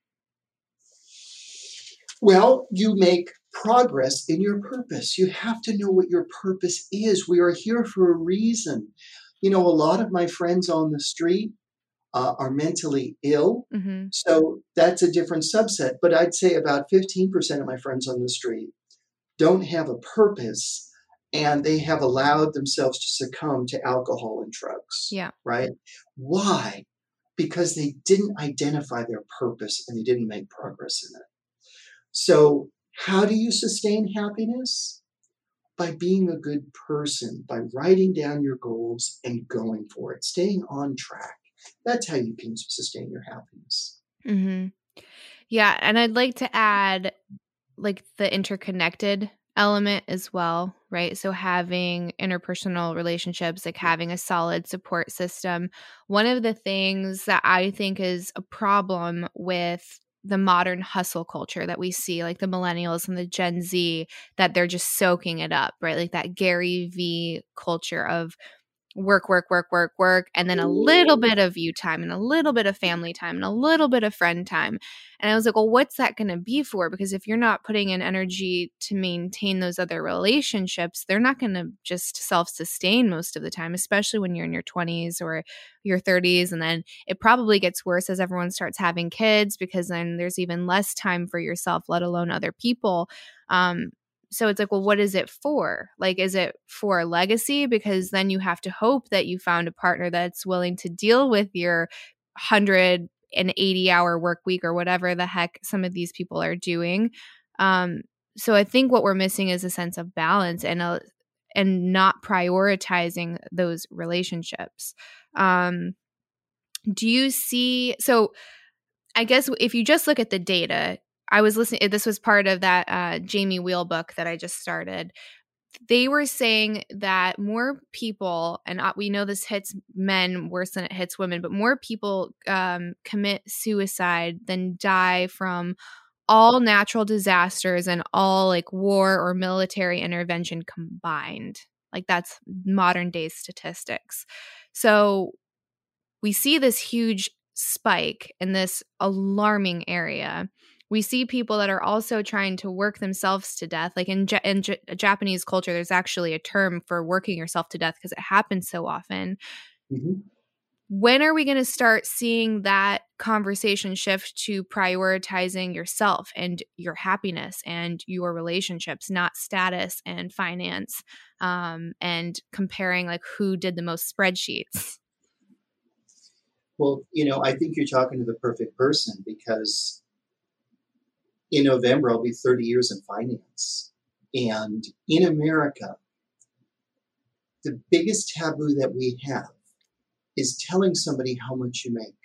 Well, you make progress in your purpose. You have to know what your purpose is. We are here for a reason. You know, a lot of my friends on the street are mentally ill. Mm-hmm. So that's a different subset. But I'd say about 15% of my friends on the street don't have a purpose, and they have allowed themselves to succumb to alcohol and drugs. Yeah. Right? Why? Because they didn't identify their purpose and they didn't make progress in it. So how do you sustain happiness? By being a good person, by writing down your goals and going for it, staying on track. That's how you can sustain your happiness. Mm-hmm. Yeah. And I'd like to add like the interconnected element as well, right? So having interpersonal relationships, like having a solid support system. One of the things that I think is a problem with the modern hustle culture that we see, like the millennials and the Gen Z, that they're just soaking it up, right? Like that Gary V culture of work, and then a little bit of you time and a little bit of family time and a little bit of friend time. And I was like, well, what's that going to be for? Because if you're not putting in energy to maintain those other relationships, they're not going to just self-sustain most of the time, especially when you're in your 20s or your 30s. And then it probably gets worse as everyone starts having kids, because then there's even less time for yourself, let alone other people. So it's like, well, what is it for? Like, is it for a legacy? Because then you have to hope that you found a partner that's willing to deal with your 180-hour work week or whatever the heck some of these people are doing. So I think what we're missing is a sense of balance and not prioritizing those relationships. Do you see? So I guess if you just look at the data, I was listening, this was part of that Jamie Wheel book that I just started. They were saying that more people, and we know this hits men worse than it hits women, but more people commit suicide than die from all natural disasters and all like war or military intervention combined. Like that's modern day statistics. So we see this huge spike in this alarming area. We see people that are also trying to work themselves to death. Like in Japanese culture, there's actually a term for working yourself to death because it happens so often. Mm-hmm. When are we going to start seeing that conversation shift to prioritizing yourself and your happiness and your relationships, not status and finance, and comparing like who did the most spreadsheets? Well, you know, I think you're talking to the perfect person, because in November, I'll be 30 years in finance. And in America, the biggest taboo that we have is telling somebody how much you make.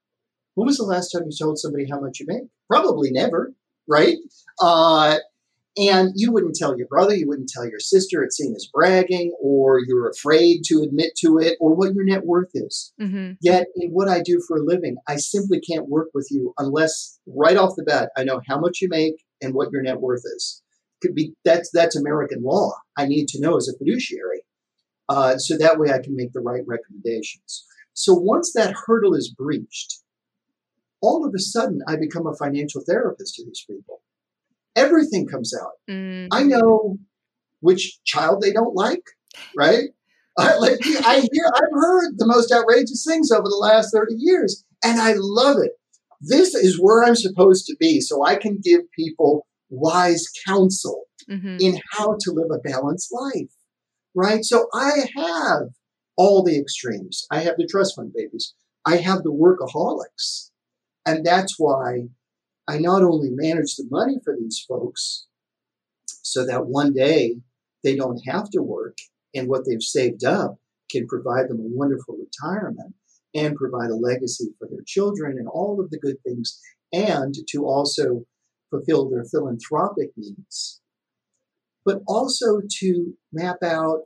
When was the last time you told somebody how much you make? Probably never, right? And you wouldn't tell your brother, you wouldn't tell your sister. It's seen as bragging, or you're afraid to admit to it, or what your net worth is. Mm-hmm. Yet in what I do for a living, I simply can't work with you unless right off the bat, I know how much you make and what your net worth is. That's American law. I need to know as a fiduciary. So that way I can make the right recommendations. So once that hurdle is breached, all of a sudden I become a financial therapist to these people. Everything comes out. Mm-hmm. I know which child they don't like, right? I've heard the most outrageous things over the last 30 years, and I love it. This is where I'm supposed to be, so I can give people wise counsel in how to live a balanced life, right? So I have all the extremes. I have the trust fund babies. I have the workaholics. And that's why I not only manage the money for these folks so that one day they don't have to work and what they've saved up can provide them a wonderful retirement and provide a legacy for their children and all of the good things, and to also fulfill their philanthropic needs, but also to map out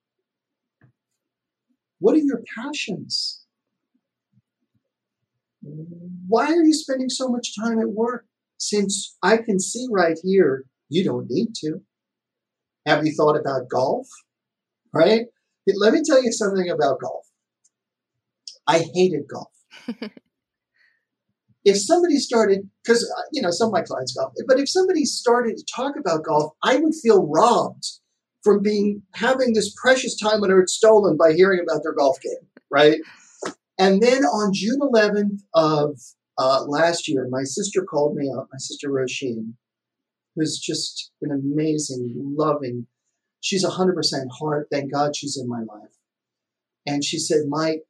what are your passions? Why are you spending so much time at work? Since I can see right here, you don't need to. Have you thought about golf? Right? Let me tell you something about golf. I hated golf. If somebody started, because some of my clients golf, but if somebody started to talk about golf, I would feel robbed from having this precious time on earth stolen by hearing about their golf game, right? And then on June 11th of last year, my sister called me up, my sister Roisin, who's just an amazing, loving, she's 100% heart. Thank God she's in my life. And she said, Mike,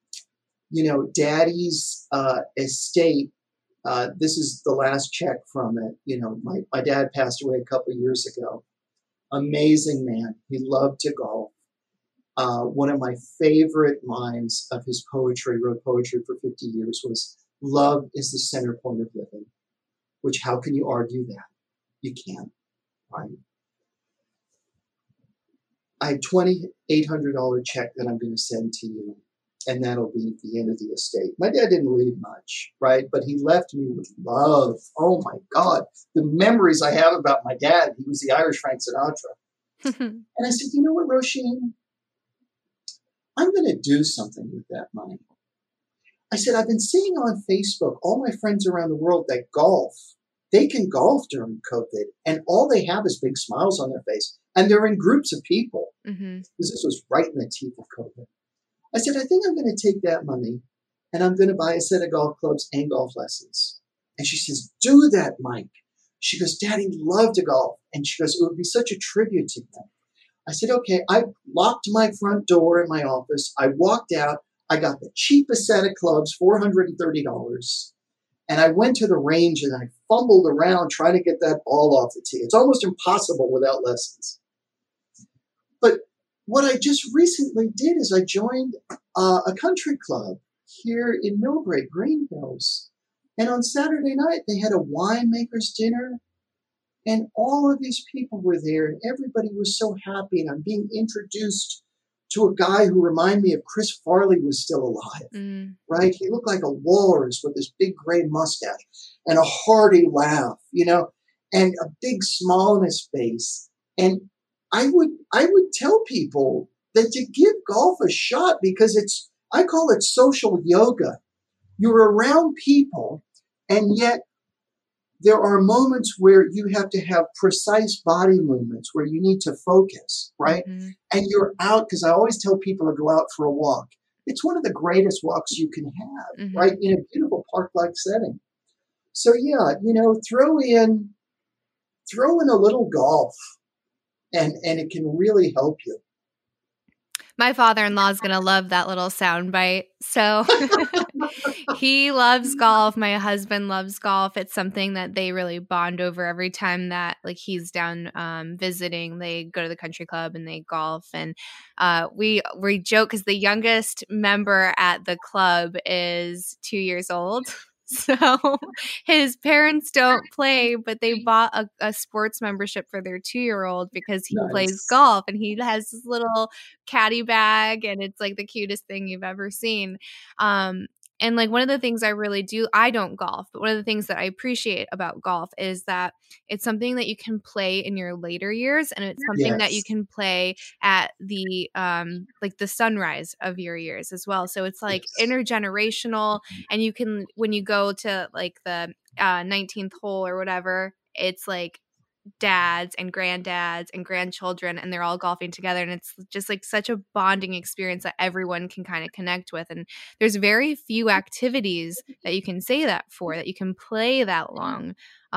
Daddy's estate, this is the last check from it. My dad passed away a couple of years ago. Amazing man. He loved to golf. One of my favorite lines of his poetry, wrote poetry for 50 years, was, love is the center point of living, which how can you argue that? You can't, right? I have $2,800 check that I'm going to send to you, and that'll be the end of the estate. My dad didn't leave much, right? But he left me with love. Oh my God. The memories I have about my dad, he was the Irish Frank Sinatra. And I said, you know what, Roisin? I'm going to do something with that money. I said, I've been seeing on Facebook, all my friends around the world that golf, they can golf during COVID, and all they have is big smiles on their face. And they're in groups of people. Because this was right in the teeth of COVID. I said, I think I'm going to take that money and I'm going to buy a set of golf clubs and golf lessons. And she says, do that, Mike. She goes, Daddy loved to golf. And she goes, it would be such a tribute to him. I said, okay. I locked my front door in my office. I walked out. I got the cheapest set of clubs, $430. And I went to the range and I fumbled around trying to get that ball off the tee. It's almost impossible without lessons. But what I just recently did is I joined a country club here in Millbrae, Green Hills. And on Saturday night, they had a winemaker's dinner. And all of these people were there, and everybody was so happy. And I'm being introduced to a guy who reminded me of Chris Farley was still alive, right? He looked like a walrus with this big gray mustache and a hearty laugh, and a big smile on his face. And I would tell people that to give golf a shot, because I call it social yoga. You're around people, and yet there are moments where you have to have precise body movements where you need to focus, right? And you're out, because I always tell people to go out for a walk. It's one of the greatest walks you can have, right? In a beautiful park-like setting. So yeah, throw in a little golf, and it can really help you. My father-in-law is going to love that little soundbite. So he loves golf. My husband loves golf. It's something that they really bond over every time that he's down visiting. They go to the country club and they golf. And we joke because the youngest member at the club is 2 years old. So his parents don't play, but they bought a sports membership for their 2-year-old because he plays Nice. golf, and he has this little caddy bag, and it's like the cutest thing you've ever seen. And like one of the things I don't golf, but one of the things that I appreciate about golf is that it's something that you can play in your later years, and it's something that you Yes. can play at the like the sunrise of your years as well. So it's like Yes. intergenerational, and you can, when you go to like the 19th hole or whatever, it's like dads and granddads and grandchildren, and they're all golfing together, and it's just like such a bonding experience that everyone can kind of connect with. And there's very few activities that you can say that for, that you can play that long.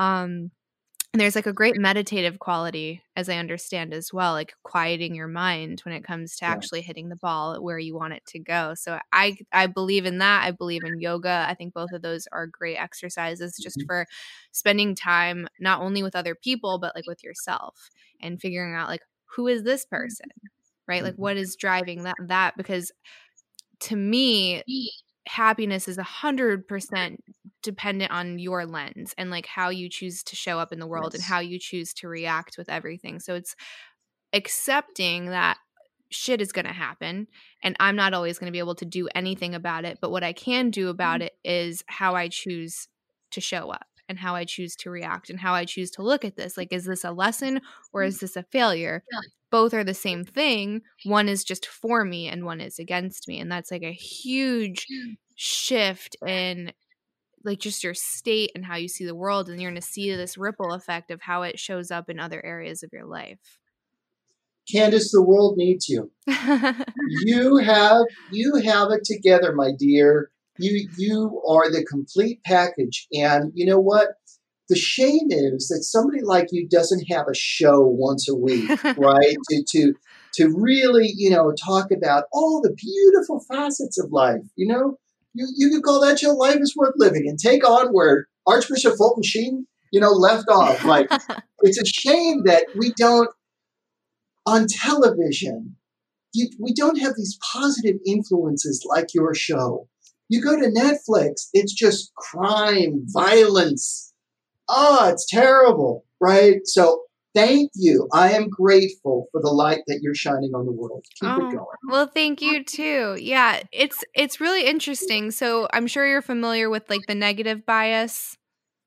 And there's like a great meditative quality, as I understand as well, like quieting your mind when it comes to actually hitting the ball where you want it to go. So I believe in that. I believe in yoga. I think both of those are great exercises just for spending time not only with other people, but like with yourself, and figuring out like, who is this person, right? Like what is driving that? Because to me, happiness is 100% dependent on your lens and like how you choose to show up in the world and how you choose to react with everything. So it's accepting that shit is going to happen, and I'm not always going to be able to do anything about it. But what I can do about it is how I choose to show up and how I choose to react and how I choose to look at this. Like, is this a lesson or is this a failure? Both are the same thing. One is just for me and one is against me. And that's like a huge shift in like just your state and how you see the world. And you're going to see this ripple effect of how it shows up in other areas of your life. Candace, the world needs you. You have it together, my dear. You are the complete package. And you know what? The shame is that somebody like you doesn't have a show once a week, right? To really, talk about all the beautiful facets of life. You could call that show "Life is Worth Living" and take on where Archbishop Fulton Sheen, left off. Like, it's a shame that we don't, on television, we don't have these positive influences like your show. You go to Netflix, it's just crime, violence. Oh, it's terrible, right? So thank you. I am grateful for the light that you're shining on the world. Keep it going. Well, thank you too. Yeah, it's really interesting. So I'm sure you're familiar with like the negative bias.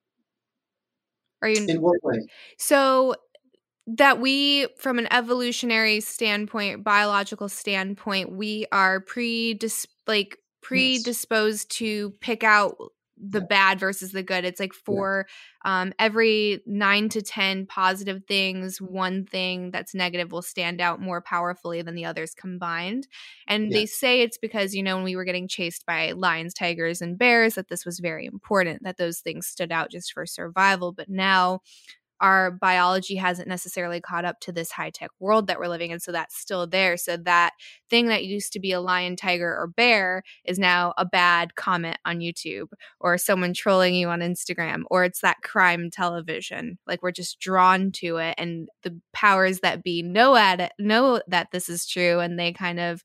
Are you? In what way? So that we, from an evolutionary standpoint, biological standpoint, we are predisposed to pick out the bad versus the good. It's like for every 9 to 10 positive things, one thing that's negative will stand out more powerfully than the others combined. And they say it's because, when we were getting chased by lions, tigers, and bears, that this was very important, that those things stood out just for survival. But now our biology hasn't necessarily caught up to this high-tech world that we're living in, so that's still there. So that thing that used to be a lion, tiger, or bear is now a bad comment on YouTube, or someone trolling you on Instagram, or it's that crime television. Like, we're just drawn to it, and the powers that be know that this is true, and they kind of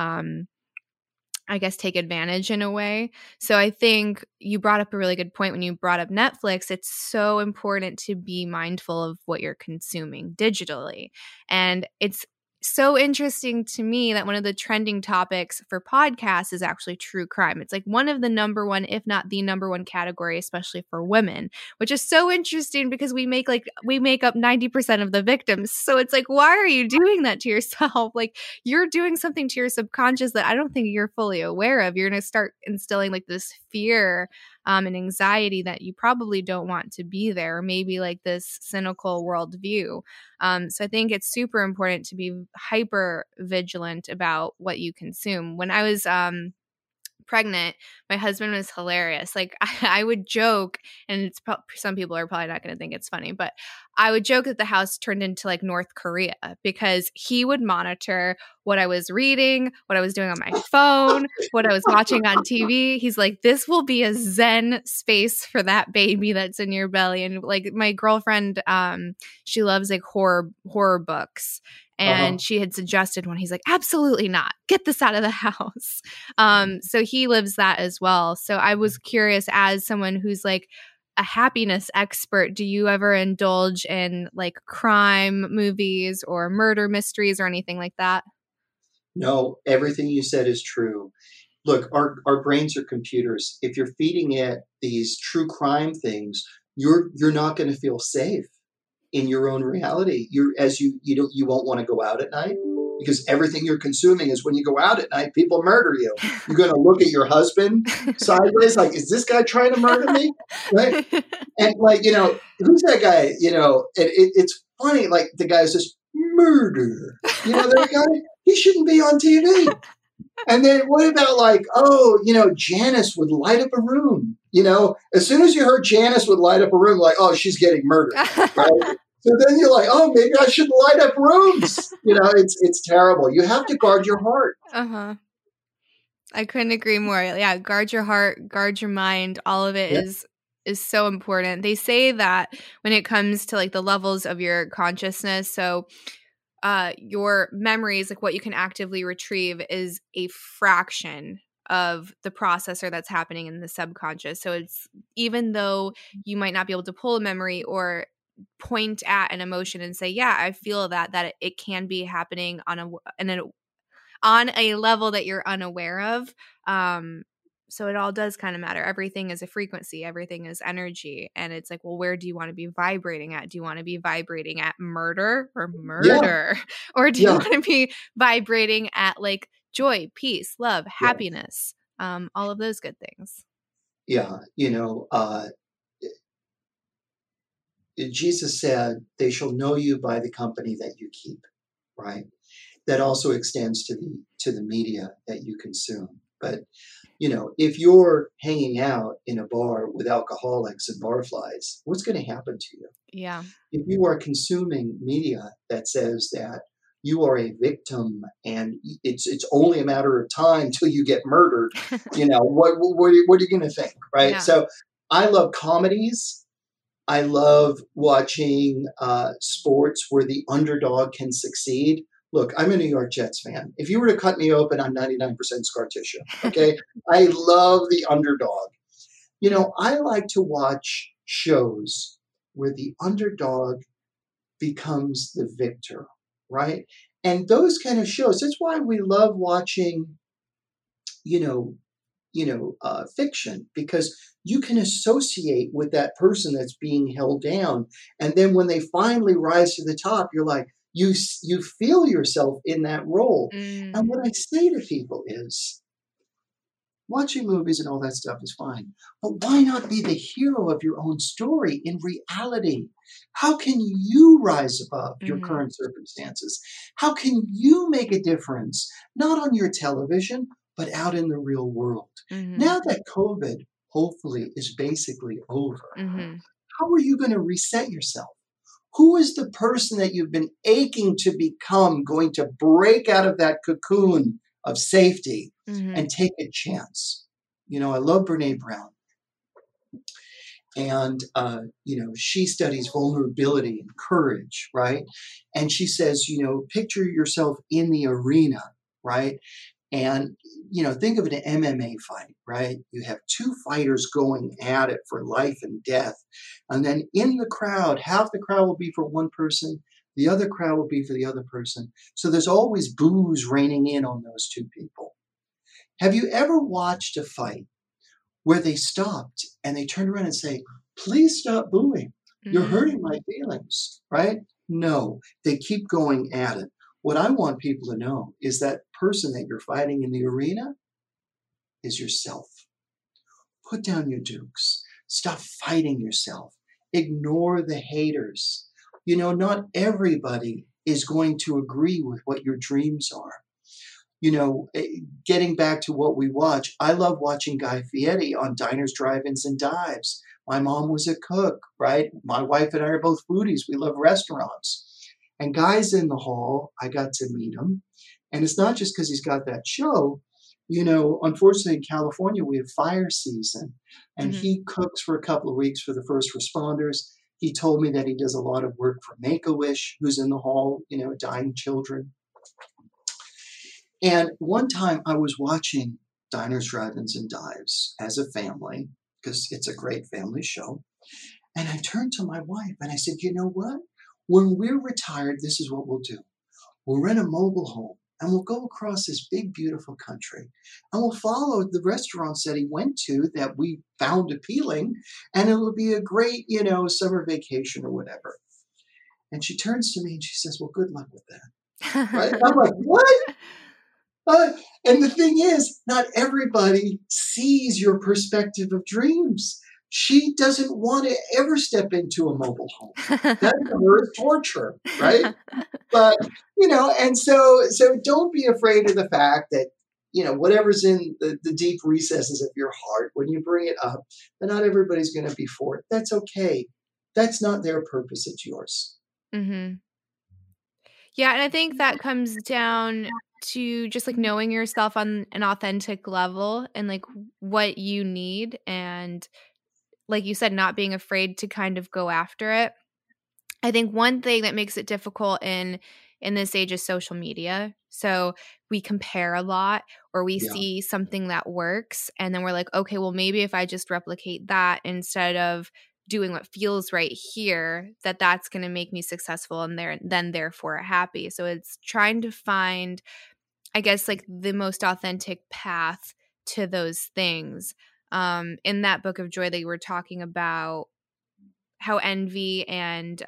I guess take advantage in a way. So I think you brought up a really good point when you brought up Netflix. It's so important to be mindful of what you're consuming digitally. And it's so interesting to me that one of the trending topics for podcasts is actually true crime. It's like one of the number one, if not the number one category, especially for women, which is so interesting because we make up 90% of the victims. So it's like, why are you doing that to yourself? Like, you're doing something to your subconscious that I don't think you're fully aware of. You're going to start instilling like this fear and anxiety that you probably don't want to be there, or maybe like this cynical worldview. So I think it's super important to be hyper vigilant about what you consume. When I was pregnant, my husband was hilarious. Like, I would joke, and some people are probably not going to think it's funny, but I would joke that the house turned into like North Korea because he would monitor what I was reading, what I was doing on my phone, what I was watching on TV. He's like, this will be a zen space for that baby that's in your belly. And like my girlfriend, she loves like horror books. And she had suggested one. He's like, absolutely not. Get this out of the house. So he lives that as well. So I was curious, as someone who's like a happiness expert, do you ever indulge in like crime movies or murder mysteries or anything like that? No, everything you said is true. Look, our brains are computers. If you're feeding it these true crime things, you're not going to feel safe in your own reality. You won't want to go out at night because everything you're consuming is when you go out at night, people murder you. You're going to look at your husband sideways, like, is this guy trying to murder me? Right? And like, who's that guy? It's funny. Like the guy says, murder. That guy, he shouldn't be on TV. And then what about like, Janice would light up a room. As soon as you heard Janice would light up a room, like, oh, she's getting murdered. Right? So then you're like, oh, maybe I shouldn't light up rooms. It's terrible. You have to guard your heart. I couldn't agree more. Yeah, guard your heart, guard your mind. All of it is so important. They say that when it comes to like the levels of your consciousness, so your memories, like what you can actively retrieve, is a fraction of the processor that's happening in the subconscious. So it's, even though you might not be able to pull a memory or point at an emotion and say, yeah, I feel that it can be happening on a level that you're unaware of. So it all does kind of matter. Everything is a frequency. Everything is energy. And it's like, well, where do you want to be vibrating at? Do you want to be vibrating at murder? Yeah. Or do you want to be vibrating at like joy, peace, love, happiness, all of those good things? Yeah. Jesus said, they shall know you by the company that you keep, right? That also extends to the media that you consume. But, if you're hanging out in a bar with alcoholics and barflies, what's going to happen to you? Yeah. If you are consuming media that says that you are a victim and it's only a matter of time till you get murdered, what are you going to think, right? Yeah. So I love comedies. I love watching sports where the underdog can succeed. Look, I'm a New York Jets fan. If you were to cut me open, I'm 99% scar tissue. Okay. I love the underdog. I like to watch shows where the underdog becomes the victor, right? And those kind of shows, that's why we love watching, fiction, because you can associate with that person that's being held down. And then when they finally rise to the top, you're like, you feel yourself in that role. And what I say to people is, watching movies and all that stuff is fine, but why not be the hero of your own story in reality? How can you rise above your current circumstances? How can you make a difference, not on your television, but out in the real world? Now that COVID hopefully is basically over, how are you going to reset yourself? Who is the person that you've been aching to become going to break out of that cocoon of safety and take a chance? I love Brene Brown. And, she studies vulnerability and courage, right? And she says, picture yourself in the arena, right? And, think of an MMA fight, right? You have two fighters going at it for life and death. And then in the crowd, half the crowd will be for one person, the other crowd will be for the other person. So there's always boos raining in on those two people. Have you ever watched a fight where they stopped and they turned around and say, please stop booing. You're hurting my feelings, right? No, they keep going at it. What I want people to know is that person that you're fighting in the arena is yourself. Put down your dukes. Stop fighting yourself. Ignore the haters. Not everybody is going to agree with what your dreams are. Getting back to what we watch, I love watching Guy Fieri on Diners, Drive-Ins, and Dives My mom was a cook, right? My wife and I are both foodies. We love restaurants. And Guy's in the hall. I got to meet him. And it's not just because he's got that show. Unfortunately, in California, we have fire season. And he cooks for a couple of weeks for the first responders. He told me that he does a lot of work for Make-A-Wish, who's in the hall, dying children. And one time I was watching Diners, Drive-Ins, and Dives as a family, because it's a great family show. And I turned to my wife and I said, you know what? When we're retired, this is what we'll do. We'll rent a mobile home and we'll go across this big, beautiful country and we'll follow the restaurants that he went to that we found appealing. And it'll be a great, summer vacation or whatever. And she turns to me and she says, well, good luck with that. Right? I'm like, what? And the thing is, not everybody sees your perspective of dreams. She doesn't want to ever step into a mobile home. That for her is torture, right? But, and so don't be afraid of the fact that, whatever's in the deep recesses of your heart, when you bring it up, that not everybody's going to be for it. That's okay. That's not their purpose. It's yours. Mm-hmm. Yeah. And I think that comes down to just like knowing yourself on an authentic level and like what you need. And like you said, not being afraid to kind of go after it. I think one thing that makes it difficult in this age is social media. So we compare a lot, or we see something that works and then we're like, okay, well, maybe if I just replicate that instead of doing what feels right here, that's going to make me successful and then therefore happy. So it's trying to find, I guess, like the most authentic path to those things. In that book of joy that you were talking about, how envy and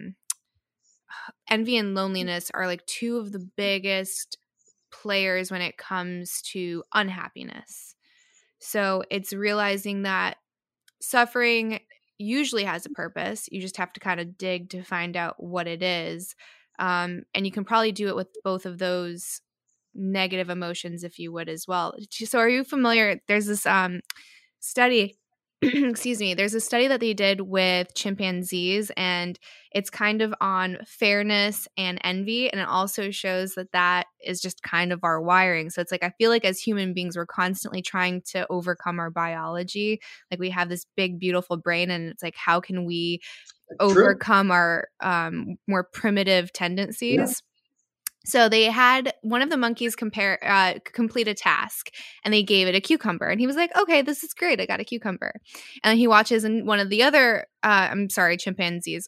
loneliness are like two of the biggest players when it comes to unhappiness. So it's realizing that suffering usually has a purpose. You just have to kind of dig to find out what it is. And you can probably do it with both of those negative emotions, if you would, as well. So are you familiar? There's this study excuse me, there's a study that they did with chimpanzees, and it's kind of on fairness and envy, and it also shows that is just kind of our wiring. So it's like, I feel like as human beings, we're constantly trying to overcome our biology. Like we have this big, beautiful brain, and it's like, how can we overcome our more primitive tendencies? Yeah. So they had one of the monkeys complete a task, and they gave it a cucumber. And he was like, okay, this is great. I got a cucumber. And he watches, and one of the other, chimpanzees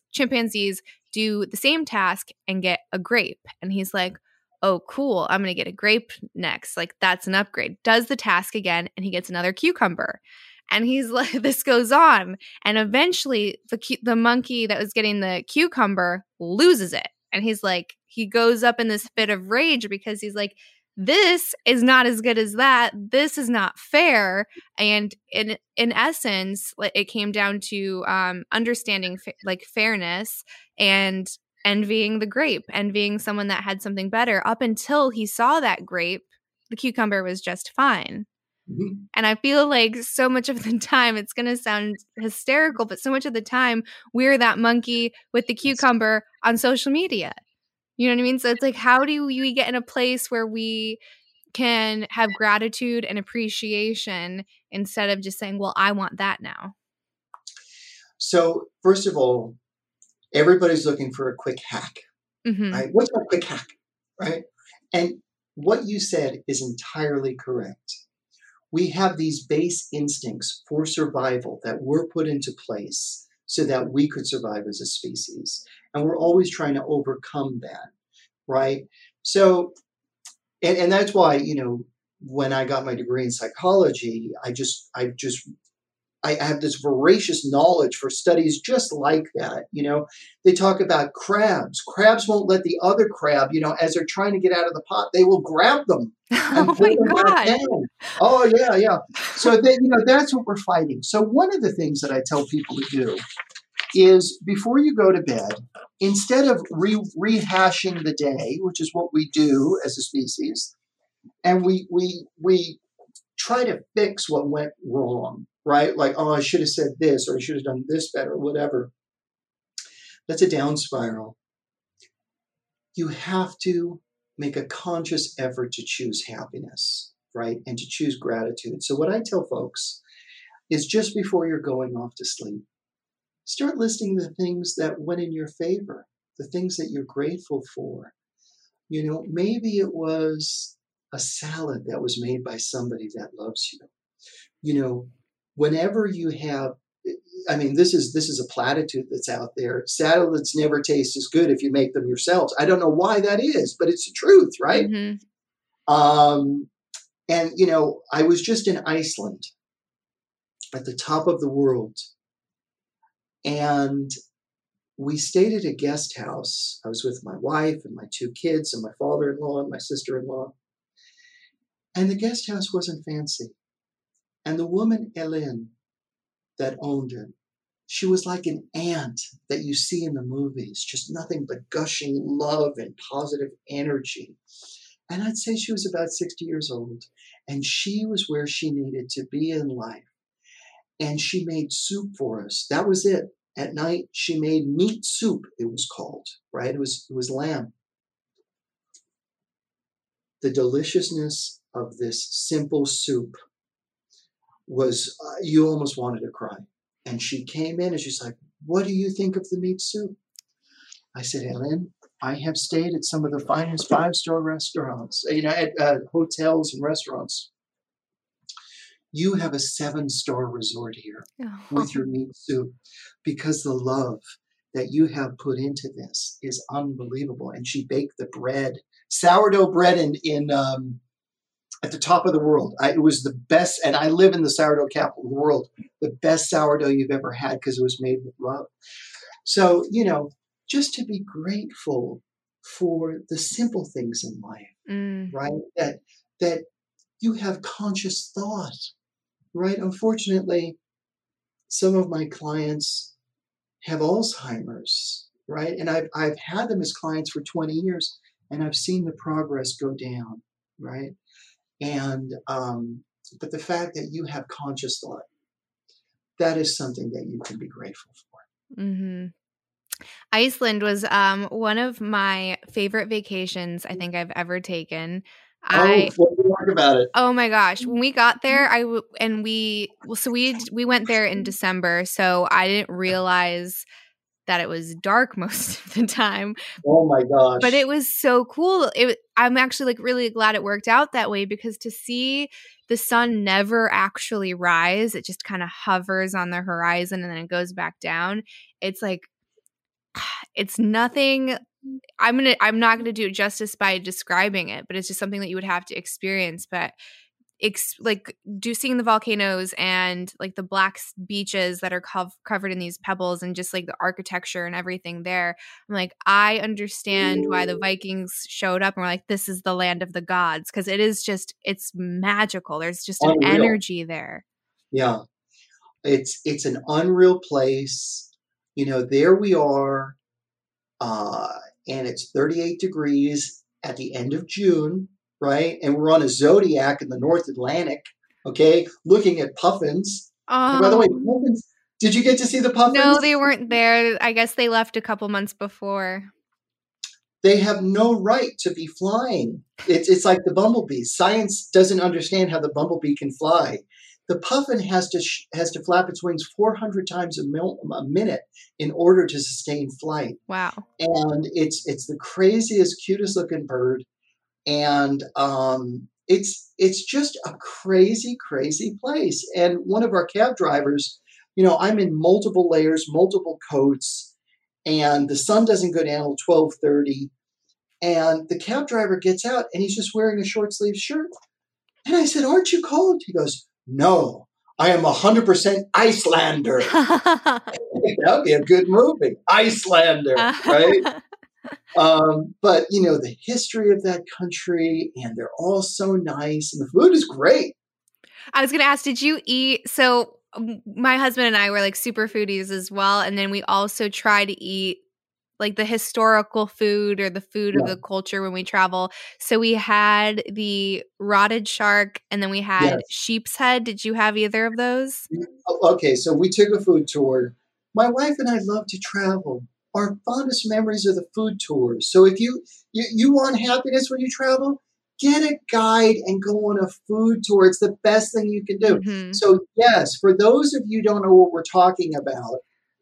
do the same task and get a grape. And he's like, oh, cool. I'm going to get a grape next. Like, that's an upgrade. Does the task again, and he gets another cucumber. And he's like, this goes on. And eventually the monkey that was getting the cucumber loses it. And he's like, he goes up in this fit of rage because he's like, this is not as good as that. This is not fair. And in essence, it came down to understanding fairness and envying the grape, envying someone that had something better. Up until he saw that grape, the cucumber was just fine. Mm-hmm. And I feel like so much of the time, it's going to sound hysterical, but so much of the time, we're that monkey with the cucumber on social media. You know what I mean? So it's like, how do we get in a place where we can have gratitude and appreciation instead of just saying, well, I want that now? So first of all, everybody's looking for a quick hack, mm-hmm. right? What's a quick hack, right? And what you said is entirely correct. We have these base instincts for survival that were put into place so that we could survive as a species. And we're always trying to overcome that, right? So, and that's why, when I got my degree in psychology, I have this voracious knowledge for studies just like that. They talk about crabs. Crabs won't let the other crab, as they're trying to get out of the pot, they will grab them and pull them back down. Oh, yeah. So that's what we're fighting. So one of the things that I tell people to do is before you go to bed, instead of rehashing the day, which is what we do as a species, and we try to fix what went wrong. right? Like, oh, I should have said this, or I should have done this better, or whatever. That's a down spiral. You have to make a conscious effort to choose happiness, right? And to choose gratitude. So what I tell folks is just before you're going off to sleep, start listing the things that went in your favor, the things that you're grateful for. You know, maybe it was a salad that was made by somebody that loves you. You know, whenever you have, I mean, this is a platitude that's out there. Salads never taste as good if you make them yourselves. I don't know why that is, but it's the truth, right? And, you know, I was just in Iceland at the top of the world. And we stayed at a guest house. I was with my wife and my 2 kids and my father-in-law and my sister-in-law. And the guest house wasn't fancy. And the woman, Ellen, that owned it, she was like an ant that you see in the movies, just nothing but gushing love and positive energy. And I'd say she was about 60 years old. And she was where she needed to be in life. And she made soup for us. That was it. At night, she made meat soup, it was called, right? It was lamb. The deliciousness of this simple soup was, you almost wanted to cry. And she came in and she's like, what do you think of the meat soup? I said, Ellen, I have stayed at some of the finest 5-star restaurants, you know, at hotels and restaurants. You have a 7-star resort here with your meat soup, because the love that you have put into this is unbelievable. And she baked the bread, sourdough bread in at the top of the world. It was the best, and I live in the sourdough capital of the world, the best sourdough you've ever had because it was made with love. So, you know, just to be grateful for the simple things in life, right? That you have conscious thought. Right. Unfortunately, some of my clients have Alzheimer's, right? And I've had them as clients for 20 years, and I've seen the progress go down, right? And but the fact that you have conscious thought, that is something that you can be grateful for. Mm-hmm. Iceland was one of my favorite vacations I think I've ever taken. Talk about it. Oh my gosh. When we got there, we went there in December, so I didn't realize that it was dark most of the time. Oh my gosh. But it was so cool. I'm actually like really glad it worked out that way, because to see the sun never actually rise, it just kind of hovers on the horizon and then it goes back down. It's like, it's nothing. I'm not gonna do it justice by describing it, but it's just something that you would have to experience. But seeing the volcanoes and like the black beaches that are covered in these pebbles, and just like the architecture and everything there, I'm like, I understand why the Vikings showed up and were like, this is the land of the gods, because it's magical. There's just an energy there. Yeah, it's an unreal place. You know, there we are. And it's 38 degrees at the end of June, right? And we're on a zodiac in the North Atlantic, okay, looking at puffins. And by the way, puffins, did you get to see the puffins? No, they weren't there. I guess they left a couple months before. They have no right to be flying. It's like the bumblebees. Science doesn't understand how the bumblebee can fly. The puffin has to flap its wings 400 times a minute in order to sustain flight. Wow. And it's the craziest, cutest looking bird. And it's just a crazy, crazy place. And one of our cab drivers, you know, I'm in multiple layers, multiple coats, and the sun doesn't go down until 12:30. And the cab driver gets out and he's just wearing a short sleeve shirt. And I said, aren't you cold? He goes, no, I am 100% Icelander. That would be a good movie, Icelander, right? But, you know, the history of that country, and they're all so nice, and the food is great. I was going to ask, did you eat? So my husband and I were like super foodies as well. And then we also try to eat like the historical food or the food of Yeah. the culture when we travel. So we had the rotted shark and then we had Yes. sheep's head. Did you have either of those? Okay, so we took a food tour. My wife and I love to travel. Our fondest memories are the food tours. So if you want happiness when you travel, get a guide and go on a food tour. It's the best thing you can do. Mm-hmm. So yes, for those of you who don't know what we're talking about,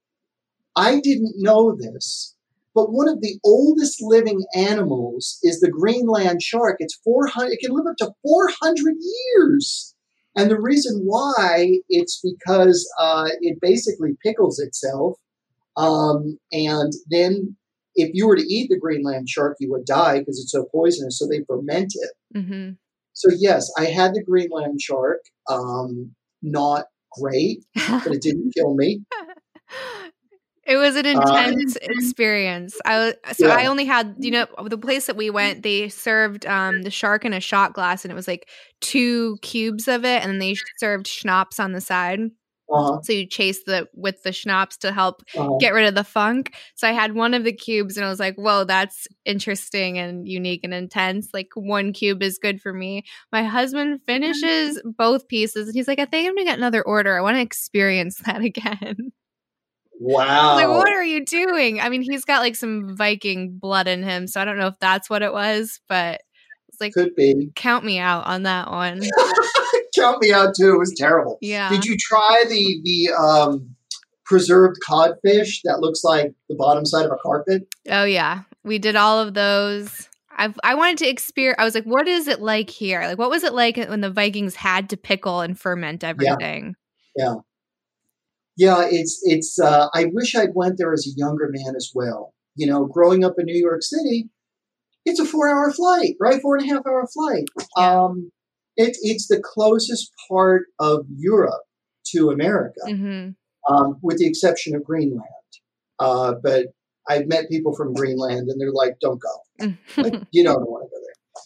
I didn't know this, but one of the oldest living animals is the Greenland shark. It's 400. It can live up to 400 years. And the reason why, it's because it basically pickles itself. And then if you were to eat the Greenland shark, you would die because it's so poisonous. So they ferment it. Mm-hmm. So yes, I had the Greenland shark. Not great, but it didn't kill me. It was an intense experience. I only had, the place that we went, they served the shark in a shot glass, and it was like 2 cubes of it, and then they served schnapps on the side. Uh-huh. So you chase with the schnapps to help Uh-huh. get rid of the funk. So I had one of the cubes, and I was like, whoa, that's interesting and unique and intense. Like 1 cube is good for me. My husband finishes both pieces, and he's like, I think I'm going to get another order. I want to experience that again. Wow. Like, what are you doing? I mean, he's got like some Viking blood in him, so I don't know if that's what it was, but it's like, could be. Count me out on that one. Count me out too. It was terrible. Yeah. Did you try the preserved codfish that looks like the bottom side of a carpet? Oh yeah, we did all of those. I wanted to experience. I was like, what is it like here? Like, what was it like when the Vikings had to pickle and ferment everything? Yeah. Yeah, it's. I wish I'd went there as a younger man as well. Growing up in New York City, it's a 4-hour flight, right? 4.5-hour flight. Yeah. It's the closest part of Europe to America, with the exception of Greenland. But I've met people from Greenland, and they're like, "Don't go. Like, you don't want to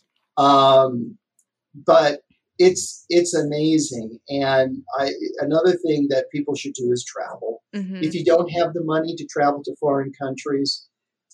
go there." But it's amazing. And another thing that people should do is travel. If you don't have the money to travel to foreign countries,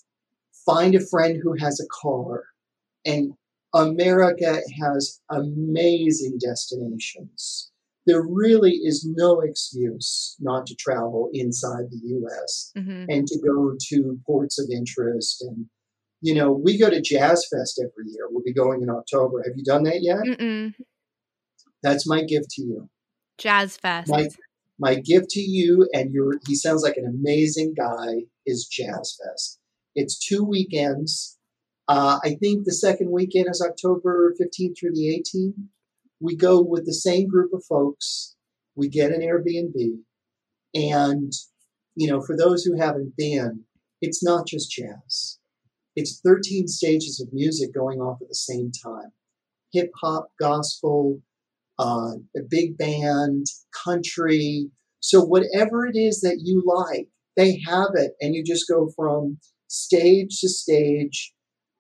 find a friend who has a car. And America has amazing destinations. There really is no excuse not to travel inside the U.S. And to go to ports of interest. And, we go to Jazz Fest every year. We'll be going in October. Have you done that yet? Mm-mm. That's my gift to you. Jazz Fest. My gift to you, and he sounds like an amazing guy, is Jazz Fest. It's 2 weekends. I think the second weekend is October 15th through the 18th. We go with the same group of folks. We get an Airbnb. And, for those who haven't been, it's not just jazz. It's 13 stages of music going off at the same time. Hip hop, gospel, a big band, country. So whatever it is that you like, they have it. And you just go from stage to stage.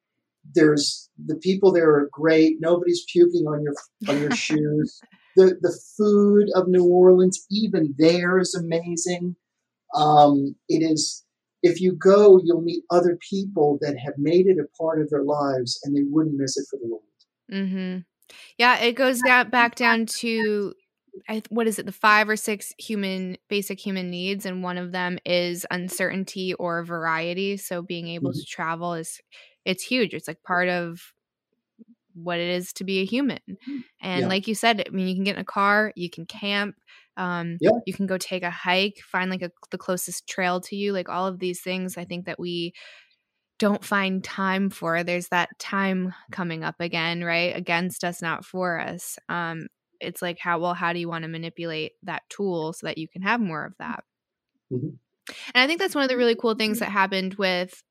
There's the people there are great. Nobody's puking on your shoes. The food of New Orleans, even there, is amazing. It is. If you go, you'll meet other people that have made it a part of their lives, and they wouldn't miss it for the world. Mm-hmm. Yeah, it goes back down to what is it? The 5 or 6 basic human needs, and one of them is uncertainty or variety. So being able to travel it's huge. It's like part of what it is to be a human. And like you said, I mean, you can get in a car, you can camp, you can go take a hike, find like the closest trail to you. Like all of these things, I think that we don't find time for. There's that time coming up again, right? Against us, not for us. It's like how do you want to manipulate that tool so that you can have more of that? And I think that's one of the really cool things that happened with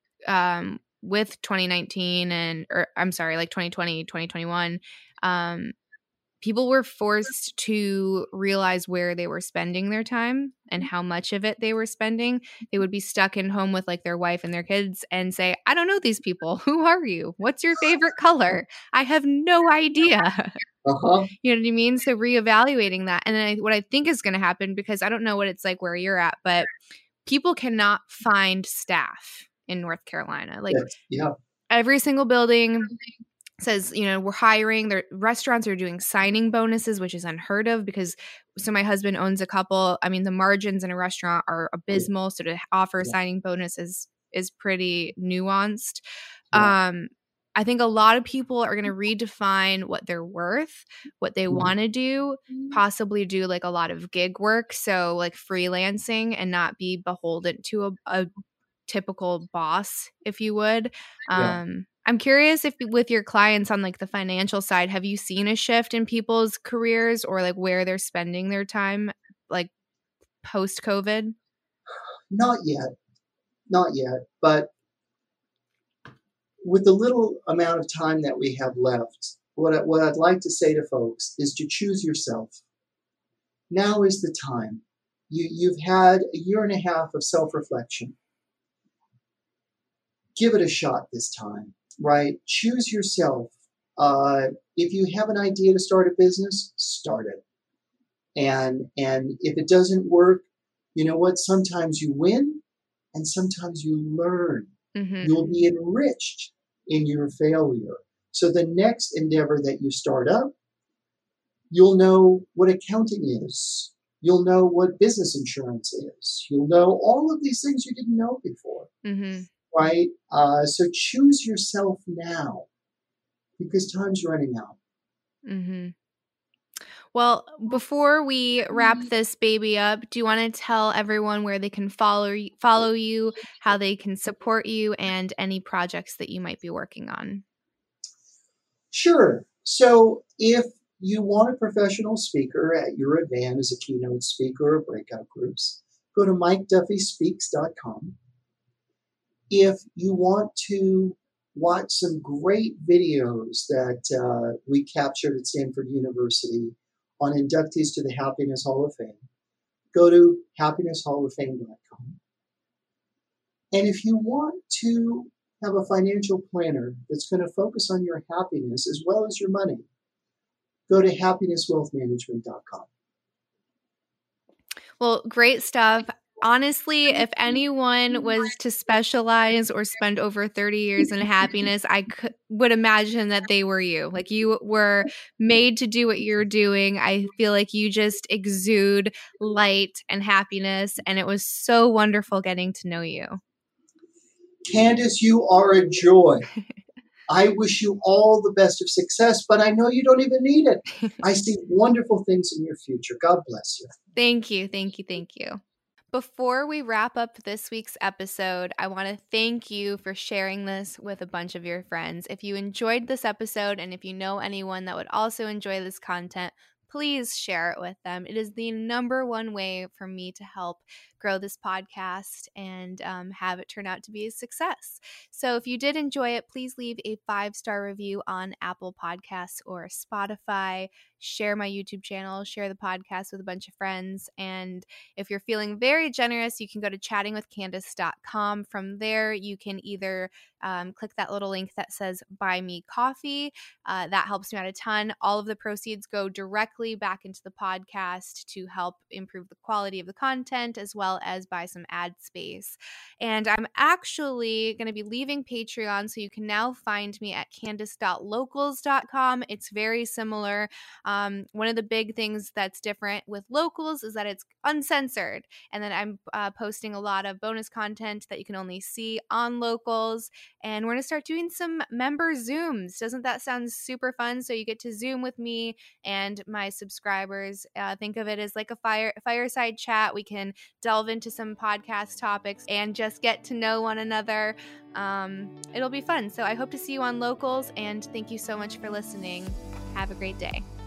2019 like 2020, 2021, people were forced to realize where they were spending their time and how much of it they were spending. They would be stuck in home with like their wife and their kids and say, I don't know these people. Who are you? What's your favorite color? I have no idea. You know what I mean? So reevaluating that. And then what I think is going to happen, because I don't know what it's like where you're at, but people cannot find staff in North Carolina. Like Yes. Yeah. every single building says, we're hiring. Their restaurants are doing signing bonuses, which is unheard of because my husband owns a couple. I mean, the margins in a restaurant are abysmal. So to offer signing bonuses is pretty nuanced. Yeah. I think a lot of people are going to redefine what they're worth, what they want to do, possibly do like a lot of gig work. So like freelancing and not be beholden to a typical boss, if you would. Yeah. I'm curious if with your clients on like the financial side, have you seen a shift in people's careers or like where they're spending their time like post-COVID? Not yet. But with the little amount of time that we have left, what I'd like to say to folks is to choose yourself. Now is the time. You've had a year and a half of self-reflection. Give it a shot this time, right? Choose yourself. If you have an idea to start a business, start it. And if it doesn't work, you know what? Sometimes you win and sometimes you learn. Mm-hmm. You'll be enriched in your failure. So the next endeavor that you start up, you'll know what accounting is. You'll know what business insurance is. You'll know all of these things you didn't know before. Mm-hmm. Right? So choose yourself now because time's running out. Mm-hmm. Well, before we wrap this baby up, do you want to tell everyone where they can follow you, how they can support you, and any projects that you might be working on? Sure. So if you want a professional speaker at your event as a keynote speaker or breakout groups, go to MikeDuffySpeaks.com. If you want to watch some great videos that we captured at Stanford University on inductees to the Happiness Hall of Fame, go to happinesshalloffame.com. And if you want to have a financial planner that's going to focus on your happiness as well as your money, go to happinesswealthmanagement.com. Well, great stuff. Honestly, if anyone was to specialize or spend over 30 years in happiness, I would imagine that they were you. Like you were made to do what you're doing. I feel like you just exude light and happiness, and it was so wonderful getting to know you. Candace, you are a joy. I wish you all the best of success, but I know you don't even need it. I see wonderful things in your future. God bless you. Thank you. Thank you. Thank you. Before we wrap up this week's episode, I want to thank you for sharing this with a bunch of your friends. If you enjoyed this episode and if you know anyone that would also enjoy this content, please share it with them. It is the number one way for me to help grow this podcast and have it turn out to be a success. So if you did enjoy it, please leave a 5-star review on Apple Podcasts or Spotify. Share my YouTube channel, share the podcast with a bunch of friends. And if you're feeling very generous, you can go to chattingwithcandace.com. From there, you can either click that little link that says Buy Me Coffee. That helps me out a ton. All of the proceeds go directly back into the podcast to help improve the quality of the content as well as buy some ad space. And I'm actually going to be leaving Patreon, so you can now find me at candace.locals.com. It's very similar. One of the big things that's different with Locals is that it's uncensored. And then I'm posting a lot of bonus content that you can only see on Locals. And we're going to start doing some member Zooms. Doesn't that sound super fun? So you get to Zoom with me and my subscribers. Think of it as like a fireside chat. We can delve into some podcast topics and just get to know one another. It'll be fun. So I hope to see you on Locals, and thank you so much for listening. Have a great day.